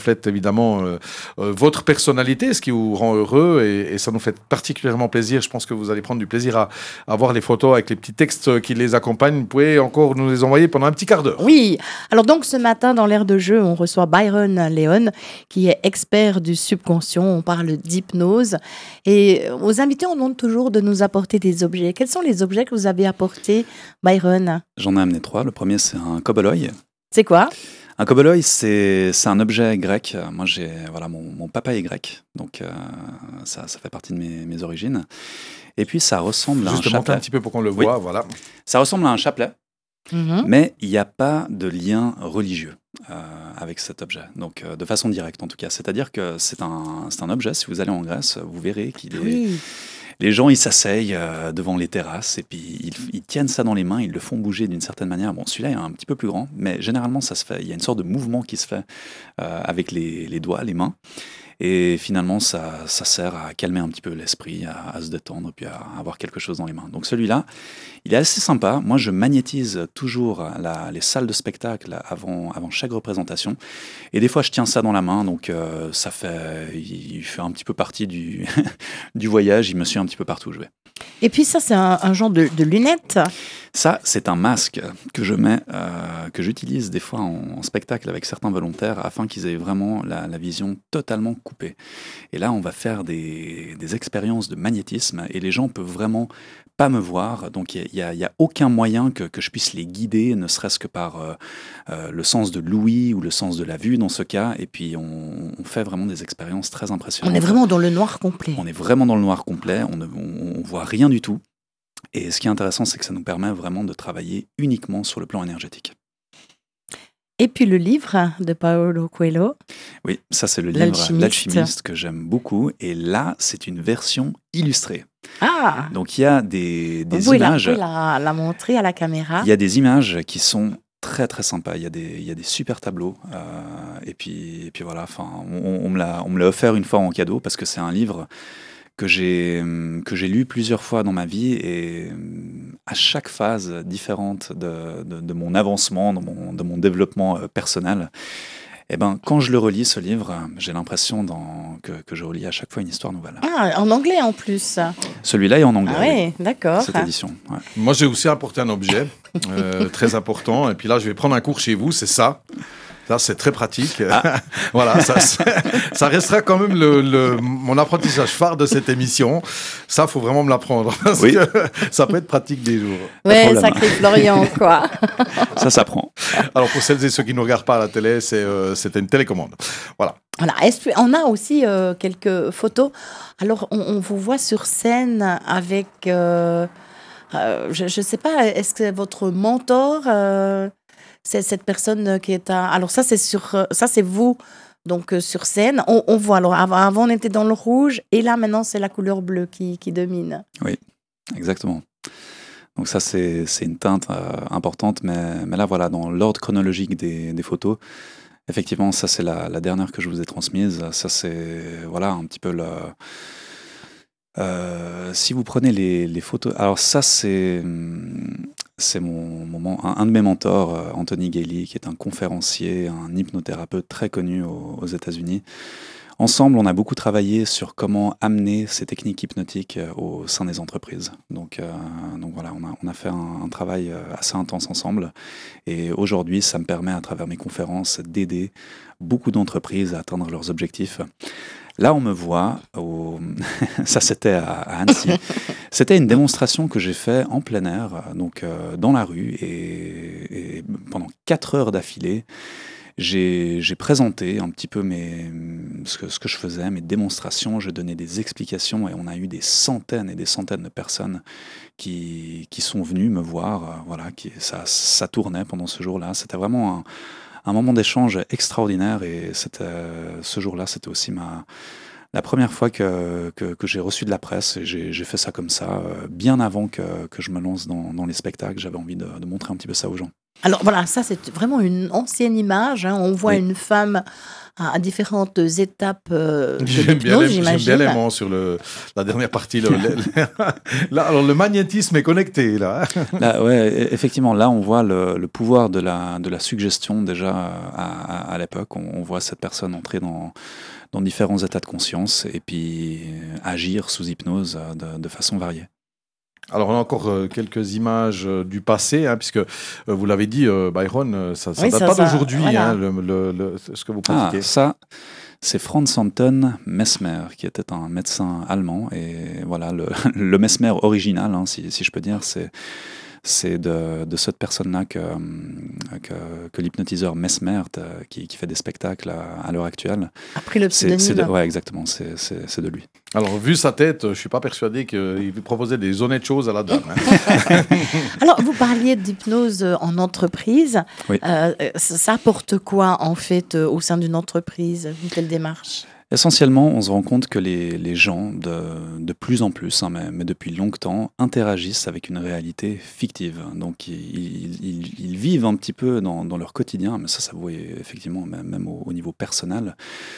reflète évidemment votre personnalité, ce qui vous rend heureux et ça nous fait particulièrement plaisir. Je pense que vous allez prendre du plaisir à voir les photos avec les petits textes qui les accompagnent. Vous pouvez encore nous les envoyer pendant un petit quart d'heure. Oui, alors donc ce matin dans l'air de jeu, on reçoit Byron Léon qui est expert du subconscient, on parle d'hypnose et aux invités on demande toujours de nous apporter des objets. Quels sont les objets que vous avez apportés, Byron? J'en ai amené 3. Le premier, c'est un koboloi. C'est quoi? Un koboloi, c'est un objet grec. Moi, mon papa est grec, donc ça fait partie de mes origines. Et puis, ça ressemble à un chapelet. Juste monter un petit peu pour qu'on le voit, voilà. Ça ressemble à un chapelet, mais il n'y a pas de lien religieux avec cet objet. Donc, de façon directe, en tout cas. C'est-à-dire que c'est un objet, si vous allez en Grèce, vous verrez qu'il est... Oui. Les gens, ils s'asseyent devant les terrasses et puis ils tiennent ça dans les mains, ils le font bouger d'une certaine manière. Bon, celui-là est un petit peu plus grand, mais généralement, ça se fait. Il y a une sorte de mouvement qui se fait avec les doigts, les mains. Et finalement, ça sert à calmer un petit peu l'esprit, à se détendre, puis à avoir quelque chose dans les mains. Donc celui-là, il est assez sympa. Moi, je magnétise toujours les salles de spectacle avant chaque représentation. Et des fois, je tiens ça dans la main, donc il fait un petit peu partie du, du voyage. Il me suit un petit peu partout où je vais. Et puis ça, c'est un genre de lunettes. Ça, c'est un masque que je mets, que j'utilise des fois en spectacle avec certains volontaires afin qu'ils aient vraiment la vision totalement coupée. Et là, on va faire des expériences de magnétisme et les gens peuvent vraiment pas me voir. Donc, il y a aucun moyen que je puisse les guider, ne serait-ce que par le sens de l'ouïe ou le sens de la vue dans ce cas. Et puis, on fait vraiment des expériences très impressionnantes. On est vraiment dans le noir complet. On est vraiment dans le noir complet. On voit rien du tout. Et ce qui est intéressant, c'est que ça nous permet vraiment de travailler uniquement sur le plan énergétique. Et puis le livre de Paulo Coelho. Oui, ça c'est le livre L'Alchimiste que j'aime beaucoup. Et là, c'est une version illustrée. Ah! Donc il y a des vous images. Vous pouvez la montrer à la caméra. Il y a des images qui sont très très sympas. Il y a des super tableaux. Et puis voilà. Enfin, on me l'a offert une fois en cadeau parce que c'est un livre que j'ai lu plusieurs fois dans ma vie et à chaque phase différente de mon avancement, de mon développement personnel, et ben, quand je le relis, ce livre, j'ai l'impression que je relis à chaque fois une histoire nouvelle. Ah, en anglais en plus. Celui-là est en anglais. Ah oui, d'accord. Cette édition. Ouais. Moi, j'ai aussi apporté un objet très important. Et puis là, je vais prendre un cours chez vous, c'est ça. Ça, c'est très pratique. Ah. Voilà, ça restera quand même mon apprentissage phare de cette émission. Ça, faut vraiment me l'apprendre. Parce que ça peut être pratique des jours. Oui, sacré Florian, quoi. Ça s'apprend. Alors, pour celles et ceux qui ne regardent pas à la télé, c'était une télécommande. Voilà. Voilà. On a aussi quelques photos. Alors, on vous voit sur scène avec... je ne sais pas, est-ce que votre mentor... c'est cette personne qui est à... Alors ça c'est vous, donc sur scène. On voit, alors avant on était dans le rouge, et là maintenant c'est la couleur bleue qui domine. Oui, exactement. Donc ça c'est une teinte importante, mais là voilà, dans l'ordre chronologique des photos, effectivement ça c'est la dernière que je vous ai transmise. Ça c'est, voilà, un petit peu le... si vous prenez les photos... Alors ça c'est un de mes mentors, Anthony Gailey, qui est un conférencier, un hypnothérapeute très connu aux États-Unis. Ensemble, on a beaucoup travaillé sur comment amener ces techniques hypnotiques au sein des entreprises. Donc voilà, on a fait un travail assez intense ensemble. Et aujourd'hui, ça me permet, à travers mes conférences, d'aider beaucoup d'entreprises à atteindre leurs objectifs. Là, on me voit, ça c'était à Annecy, c'était une démonstration que j'ai fait en plein air, donc dans la rue, et pendant 4 heures d'affilée, j'ai présenté un petit peu ce que je faisais, mes démonstrations, je donnais des explications, et on a eu des centaines et des centaines de personnes qui sont venues me voir, voilà, ça tournait pendant ce jour-là, c'était vraiment un moment d'échange extraordinaire, et ce jour-là, c'était aussi la première fois que j'ai reçu de la presse, et j'ai fait ça comme ça, bien avant que je me lance dans les spectacles. J'avais envie de montrer un petit peu ça aux gens. Alors voilà, ça c'est vraiment une ancienne image. Hein. On voit Oui. une femme à différentes étapes de J'aime bien, l'hypnose, j'aime j'imagine. bien les mots sur la dernière partie. Là, alors, le magnétisme est connecté, là. Là, ouais, effectivement, là, on voit le pouvoir de la suggestion déjà à l'époque. On voit cette personne entrer dans différents états de conscience et puis agir sous hypnose de façon variée. Alors, on a encore quelques images du passé, hein, puisque vous l'avez dit, Byron, ça Oui, date ça, pas ça, d'aujourd'hui, voilà. hein, ce que vous Ah, pratiquez. ça, c'est Franz Anton Mesmer, qui était un médecin allemand. Et voilà, le Mesmer original, hein, si je peux dire, c'est de cette personne-là que l'hypnotiseur Mesmer, qui fait des spectacles à l'heure actuelle. A pris le pseudonyme. Ouais, exactement, c'est de lui. Alors, vu sa tête, je ne suis pas persuadé qu'il proposait des honnêtes choses à la dame. Hein. Alors, vous parliez d'hypnose en entreprise. Oui. Ça apporte quoi, en fait, au sein d'une entreprise, une telle démarche? Essentiellement, on se rend compte que les gens, de plus en plus, hein, mais depuis longtemps, interagissent avec une réalité fictive. Donc, ils vivent un petit peu dans leur quotidien, mais ça vous voyez effectivement, même au niveau personnel.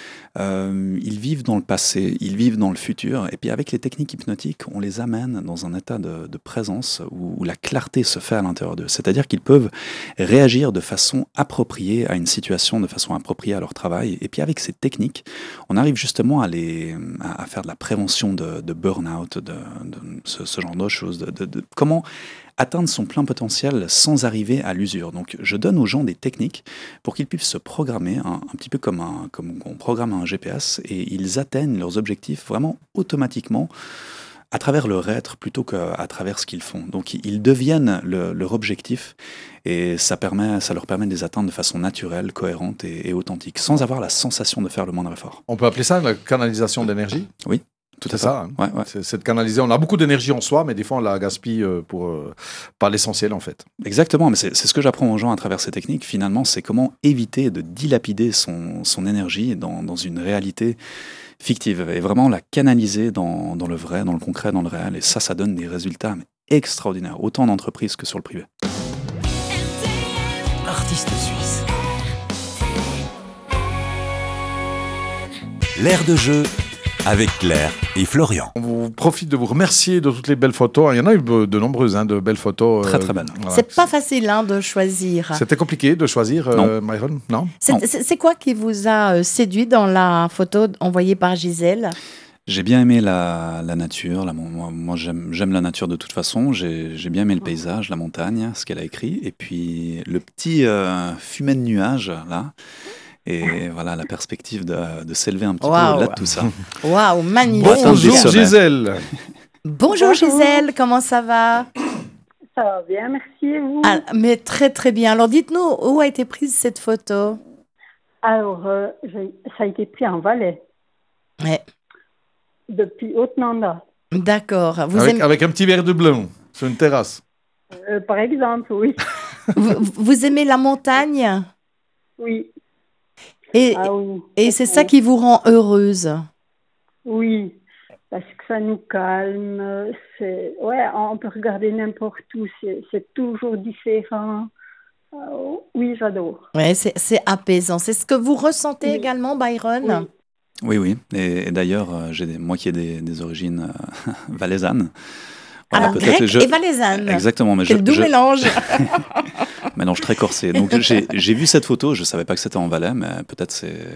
Ils vivent dans le passé, ils vivent dans le futur, et puis avec les techniques hypnotiques, on les amène dans un état de présence où la clarté se fait à l'intérieur d'eux. C'est-à-dire qu'ils peuvent réagir de façon appropriée à une situation, de façon appropriée à leur travail. Et puis avec ces techniques, on arrive justement à faire de la prévention de burn-out, de ce genre de choses, de comment atteindre son plein potentiel sans arriver à l'usure. Donc je donne aux gens des techniques pour qu'ils puissent se programmer un petit peu comme on programme un GPS, et ils atteignent leurs objectifs vraiment automatiquement à travers leur être plutôt qu'à travers ce qu'ils font. Donc ils deviennent leur objectif, et ça leur permet de les atteindre de façon naturelle, cohérente et authentique, sans avoir la sensation de faire le moindre effort. On peut appeler ça la canalisation d'énergie? Oui. Tout C'est à fait. ça. Hein. Ouais. C'est de canaliser. On a beaucoup d'énergie en soi, mais des fois on la gaspille pour pas l'essentiel en fait. Exactement, mais c'est ce que j'apprends aux gens à travers ces techniques. Finalement, c'est comment éviter de dilapider son énergie dans une réalité fictive, et vraiment la canaliser dans le vrai, dans le concret, dans le réel. Et ça donne des résultats extraordinaires, autant en entreprise que sur le privé. Artiste suisse. L'air de jeu avec Claire et Florian. On vous profite de vous remercier de toutes les belles photos. Il y en a eu de nombreuses, de belles photos. Très, très belles. Voilà. C'est pas facile de choisir. C'était compliqué de choisir, Non. Myron? Non. C'est quoi qui vous a séduit dans la photo envoyée par Gisèle? J'ai bien aimé la nature. Moi, j'aime la nature de toute façon. J'ai bien aimé le paysage, la montagne, ce qu'elle a écrit. Et puis le petit fumet de nuages, là. Et voilà, la perspective de s'élever un petit peu au-delà de tout ça. Waouh, magnifique. atteindre des Bonjour sommets. Gisèle. Bonjour Gisèle, comment ça va? Ça va bien, merci et vous? Ah, mais très très bien. Alors dites-nous, où a été prise cette photo? Alors, ça a été pris en Valais, Ouais, depuis Haute-Nanda. d'accord. Avec un petit verre de blanc sur une terrasse. Par exemple, oui. Vous aimez la montagne? Oui. Et, Ah oui. et c'est ça qui vous rend heureuse? Oui, parce que ça nous calme. Ouais, on peut regarder n'importe où. C'est toujours différent. Oui, j'adore. Ouais, c'est apaisant. C'est ce que vous ressentez Oui. également, Byron? Oui. Oui. Et d'ailleurs, moi qui ai des origines valaisannes. Voilà, Alors, peut-être grec et valaisanne. Exactement. Mais Quel doux mélange. mélange très corsé. Donc j'ai vu cette photo, je savais pas que c'était en Valais, mais peut-être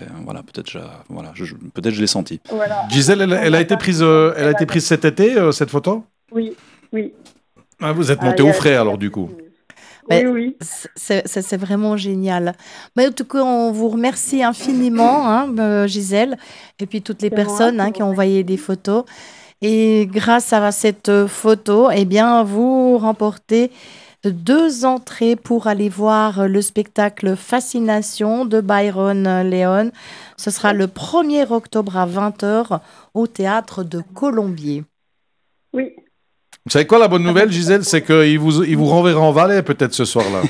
je l'ai senti. Voilà. Gisèle, elle a été prise cet été, cette photo? Oui, oui. Ah, vous êtes montée au frais alors du coup. Mais- Oui. C'est vraiment génial. Mais en tout cas, on vous remercie infiniment, Gisèle, et puis toutes les C'est moi personnes qui qui vous ont envoyé des photos. Et grâce à cette photo, eh bien, vous remportez 2 entrées pour aller voir le spectacle Fascination de Byron Léon. Ce sera le 1er octobre à 20h au théâtre de Colombier. Oui. Vous savez quoi la bonne nouvelle, Gisèle? C'est qu'il vous renverra en Valais peut-être ce soir-là.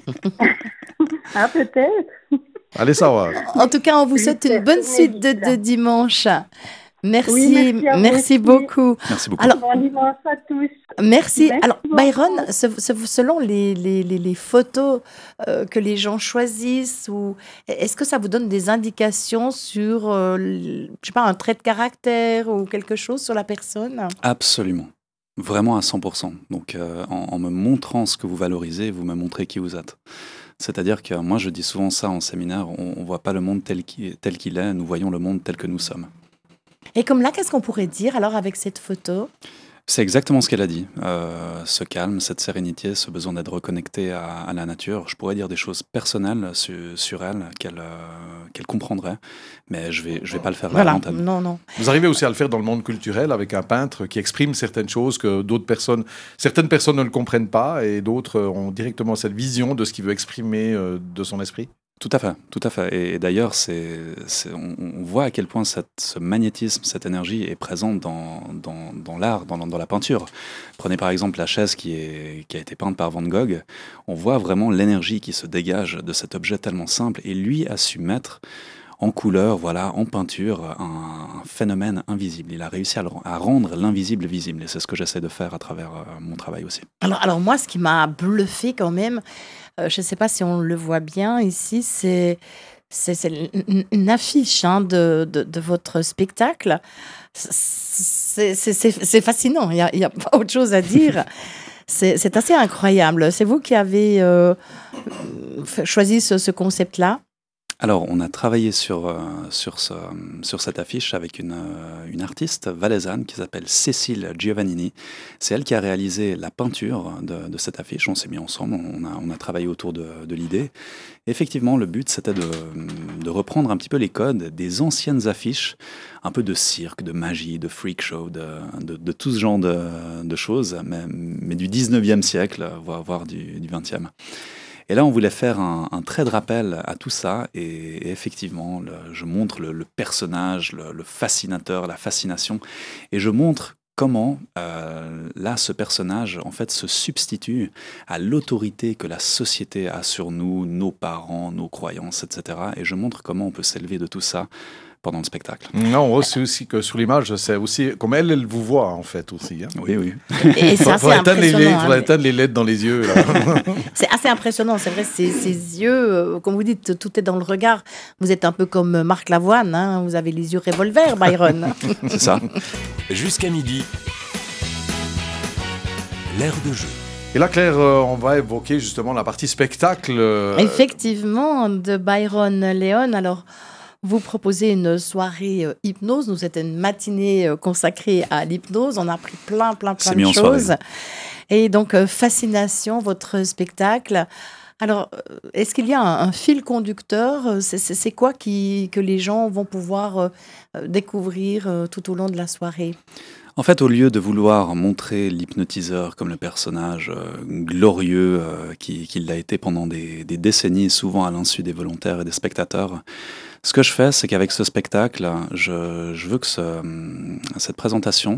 Ah, peut-être. Allez savoir. En tout cas, on vous souhaite une bonne c'est suite de évident. dimanche. Merci, Oui, merci à vous merci aussi. beaucoup. Merci beaucoup. Alors, Bon dimanche à tous. merci. Merci Alors, beaucoup. Byron, selon les photos que les gens choisissent, est-ce que ça vous donne des indications sur, je sais pas, un trait de caractère ou quelque chose sur la personne? Absolument. Vraiment à 100%. Donc, en me montrant ce que vous valorisez, vous me montrez qui vous êtes. C'est-à-dire que moi, je dis souvent ça en séminaire, on ne voit pas le monde tel qu'il est, nous voyons le monde tel que nous sommes. Et comme là, qu'est-ce qu'on pourrait dire alors avec cette photo? C'est exactement ce qu'elle a dit. Ce calme, cette sérénité, ce besoin d'être reconnecté à la nature. Je pourrais dire des choses personnelles sur elle qu'elle comprendrait, mais je vais pas le faire là à Voilà, l'antenne. non. Vous arrivez aussi à le faire dans le monde culturel avec un peintre qui exprime certaines choses que certaines personnes ne le comprennent pas et d'autres ont directement cette vision de ce qu'il veut exprimer de son esprit. Tout à fait, tout à fait. Et d'ailleurs, on voit à quel point ce magnétisme, cette énergie est présente dans l'art, dans la peinture. Prenez par exemple la chaise qui a été peinte par Van Gogh. On voit vraiment l'énergie qui se dégage de cet objet tellement simple. Et lui a su mettre en couleur, voilà, en peinture, un phénomène invisible. Il a réussi à rendre l'invisible visible. Et c'est ce que j'essaie de faire à travers mon travail aussi. Alors moi, ce qui m'a bluffé quand même, je ne sais pas si on le voit bien ici, c'est une affiche de votre spectacle. C'est fascinant, il y a pas autre chose à dire. C'est assez incroyable. C'est vous qui avez choisi ce concept-là? Alors, on a travaillé sur cette affiche avec une artiste valaisanne qui s'appelle Cécile Giovannini. C'est elle qui a réalisé la peinture de cette affiche. On s'est mis ensemble, on a travaillé autour de l'idée. Effectivement, le but, c'était de reprendre un petit peu les codes des anciennes affiches, un peu de cirque, de magie, de freak show, de tout ce genre de choses, mais du 19e siècle, voire du 20e. Et là, on voulait faire un trait de rappel à tout ça. Et effectivement, je montre le personnage, le fascinateur, la fascination. Et je montre comment, là, ce personnage, en fait, se substitue à l'autorité que la société a sur nous, nos parents, nos croyances, etc. Et je montre comment on peut s'élever de tout ça pendant le spectacle. Non, on voit aussi que sur l'image, c'est aussi comme elle vous voit en fait aussi. Hein. Oui. Et c'est assez impressionnant. Il faudrait éteindre les LED dans les yeux. Là. C'est assez impressionnant, c'est vrai, ces yeux, comme vous dites, tout est dans le regard. Vous êtes un peu comme Marc Lavoine, hein, vous avez les yeux revolver, Byron. C'est ça. Jusqu'à midi, l'air de jeu. Et là, Claire, on va évoquer justement la partie spectacle. Effectivement, de Byron Léon. Alors, vous proposez une soirée hypnose. Nous, c'était une matinée consacrée à l'hypnose. On a appris plein de choses. Et donc, fascination, votre spectacle. Alors, est-ce qu'il y a un fil conducteur? C'est quoi que les gens vont pouvoir découvrir tout au long de la soirée? En fait, au lieu de vouloir montrer l'hypnotiseur comme le personnage glorieux qu'il a été pendant des décennies, souvent à l'insu des volontaires et des spectateurs, ce que je fais, c'est qu'avec ce spectacle, je veux que cette présentation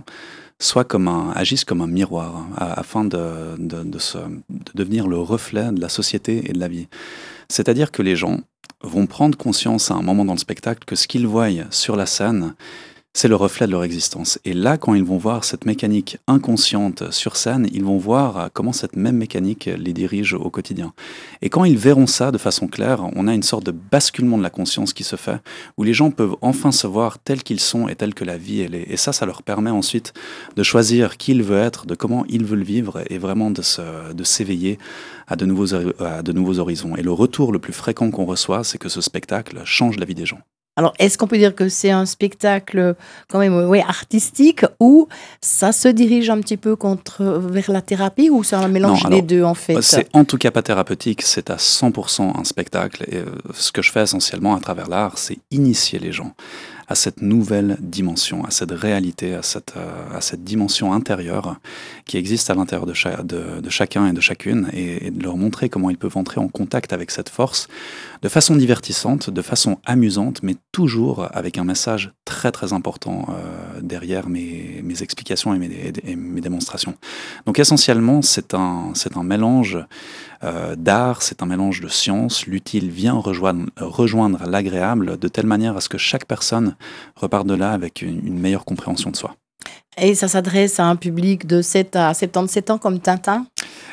agisse comme un miroir, afin de devenir le reflet de la société et de la vie. C'est-à-dire que les gens vont prendre conscience à un moment dans le spectacle que ce qu'ils voient sur la scène, c'est le reflet de leur existence. Et là, quand ils vont voir cette mécanique inconsciente sur scène, ils vont voir comment cette même mécanique les dirige au quotidien. Et quand ils verront ça de façon claire, on a une sorte de basculement de la conscience qui se fait, où les gens peuvent enfin se voir tels qu'ils sont et tels que la vie elle est. Et ça leur permet ensuite de choisir qui ils veulent être, de comment ils veulent vivre, et vraiment de s'éveiller à de nouveaux horizons. Et le retour le plus fréquent qu'on reçoit, c'est que ce spectacle change la vie des gens. Alors, est-ce qu'on peut dire que c'est un spectacle quand même artistique, ou ça se dirige un petit peu vers la thérapie, ou c'est un mélange des deux en fait? C'est en tout cas pas thérapeutique, c'est à 100% un spectacle. Et ce que je fais essentiellement à travers l'art, c'est initier les gens à cette nouvelle dimension, à cette réalité, à cette dimension intérieure qui existe à l'intérieur de chacun et de chacune, et de leur montrer comment ils peuvent entrer en contact avec cette force de façon divertissante, de façon amusante, mais toujours avec un message très très important derrière mes explications et mes démonstrations. Donc essentiellement, c'est un mélange d'art, c'est un mélange de science. L'utile vient rejoindre l'agréable de telle manière à ce que chaque personne reparte de là avec une meilleure compréhension de soi. Et ça s'adresse à un public de 7 à 77 ans comme Tintin?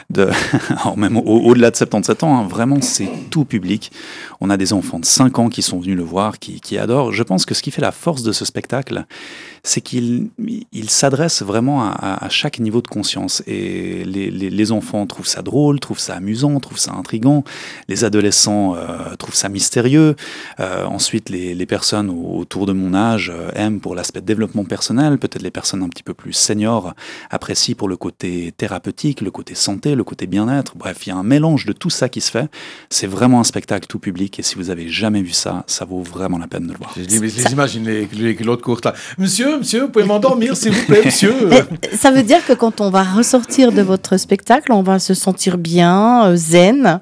Alors même au-delà de 77 ans, hein, vraiment c'est tout public. On a des enfants de 5 ans qui sont venus le voir, qui adorent. Je pense que ce qui fait la force de ce spectacle, c'est qu'il s'adresse vraiment à chaque niveau de conscience. Et les enfants trouvent ça drôle, trouvent ça amusant, trouvent ça intriguant. Les adolescents trouvent ça mystérieux. Ensuite, les personnes autour de mon âge aiment pour l'aspect développement personnel. Peut-être les personnes un petit peu plus seniors apprécient pour le côté thérapeutique, le côté santé, le côté bien-être. Bref, il y a un mélange de tout ça qui se fait. C'est vraiment un spectacle tout public. Et si vous avez jamais vu ça, ça vaut vraiment la peine de le voir. Je les imagine, l'autre courte là. Monsieur, vous pouvez m'endormir s'il vous plaît, monsieur. Ça veut dire que quand on va ressortir de votre spectacle, on va se sentir bien, zen?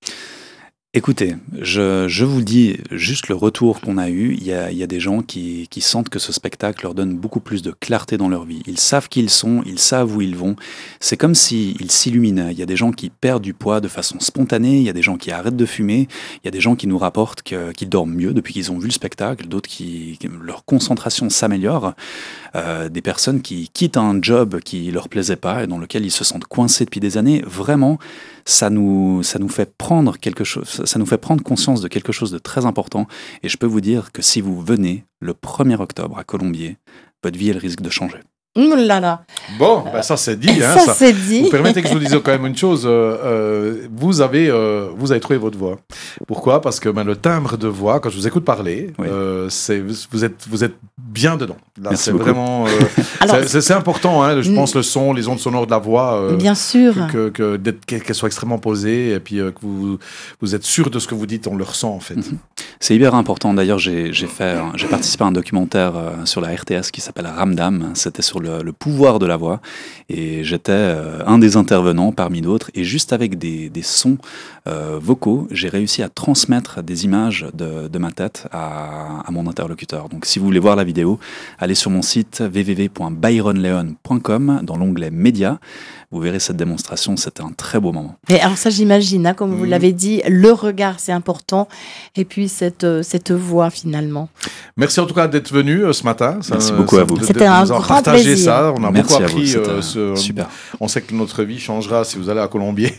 Écoutez, je vous dis juste le retour qu'on a eu. Il y a des gens qui sentent que ce spectacle leur donne beaucoup plus de clarté dans leur vie. Ils savent qui ils sont, ils savent où ils vont. C'est comme s'ils s'illuminaient. Il y a des gens qui perdent du poids de façon spontanée. Il y a des gens qui arrêtent de fumer. Il y a des gens qui nous rapportent qu'ils dorment mieux depuis qu'ils ont vu le spectacle. D'autres leur concentration s'améliore. Des personnes qui quittent un job qui leur plaisait pas et dans lequel ils se sentent coincés depuis des années. Vraiment, ça nous fait prendre quelque chose. Ça nous fait prendre conscience de quelque chose de très important. Et je peux vous dire que si vous venez le 1er octobre à Colombier, votre vie, elle risque de changer. Là là. Bon, ça c'est dit. Hein, ça c'est dit. Vous permettez que je vous dise quand même une chose. Vous avez trouvé votre voix. Pourquoi? Parce que le timbre de voix, quand je vous écoute parler, oui. vous êtes bien dedans. Là, merci c'est beaucoup. Vraiment. Alors, c'est important. Hein, je pense le son, les ondes sonores de la voix. Bien sûr. Qu'elle soit extrêmement posée et puis que vous êtes sûr de ce que vous dites, on le ressent en fait. Mm-hmm. C'est hyper important. D'ailleurs, j'ai participé à un documentaire sur la RTS qui s'appelle Ramdam. C'était sur le pouvoir de la voix et j'étais un des intervenants parmi d'autres et juste avec des sons vocaux, j'ai réussi à transmettre des images de ma tête à mon interlocuteur. Donc si vous voulez voir la vidéo, allez sur mon site www.byronleon.com dans l'onglet Médias. Vous verrez cette démonstration, c'était un très beau moment. Mais alors ça, j'imagine, hein, comme vous l'avez dit, le regard, c'est important. Et puis cette voix, finalement. Merci en tout cas d'être venu ce matin. Merci beaucoup à vous. C'était un grand plaisir. Ça. On a Merci beaucoup appris. Super. On sait que notre vie changera si vous allez à Colombier.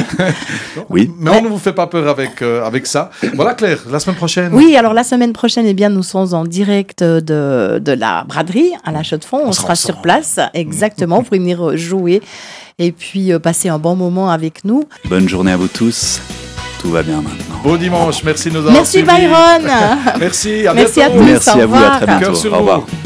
Oui. Mais on ne vous fait pas peur avec ça. Voilà Claire, la semaine prochaine. Oui, alors la semaine prochaine, eh bien, nous sommes en direct de la braderie à la Chaux-de-Fonds. On sera sur place, exactement. Vous pouvez venir jouer. Et puis passer un bon moment avec nous. Bonne journée à vous tous. Tout va bien maintenant. Bon dimanche, merci de nous avoir Merci suivis. Byron. Merci, à Merci bientôt. à tous. Merci au à vous, à revoir. très Cœur bientôt. sur Au revoir. vous.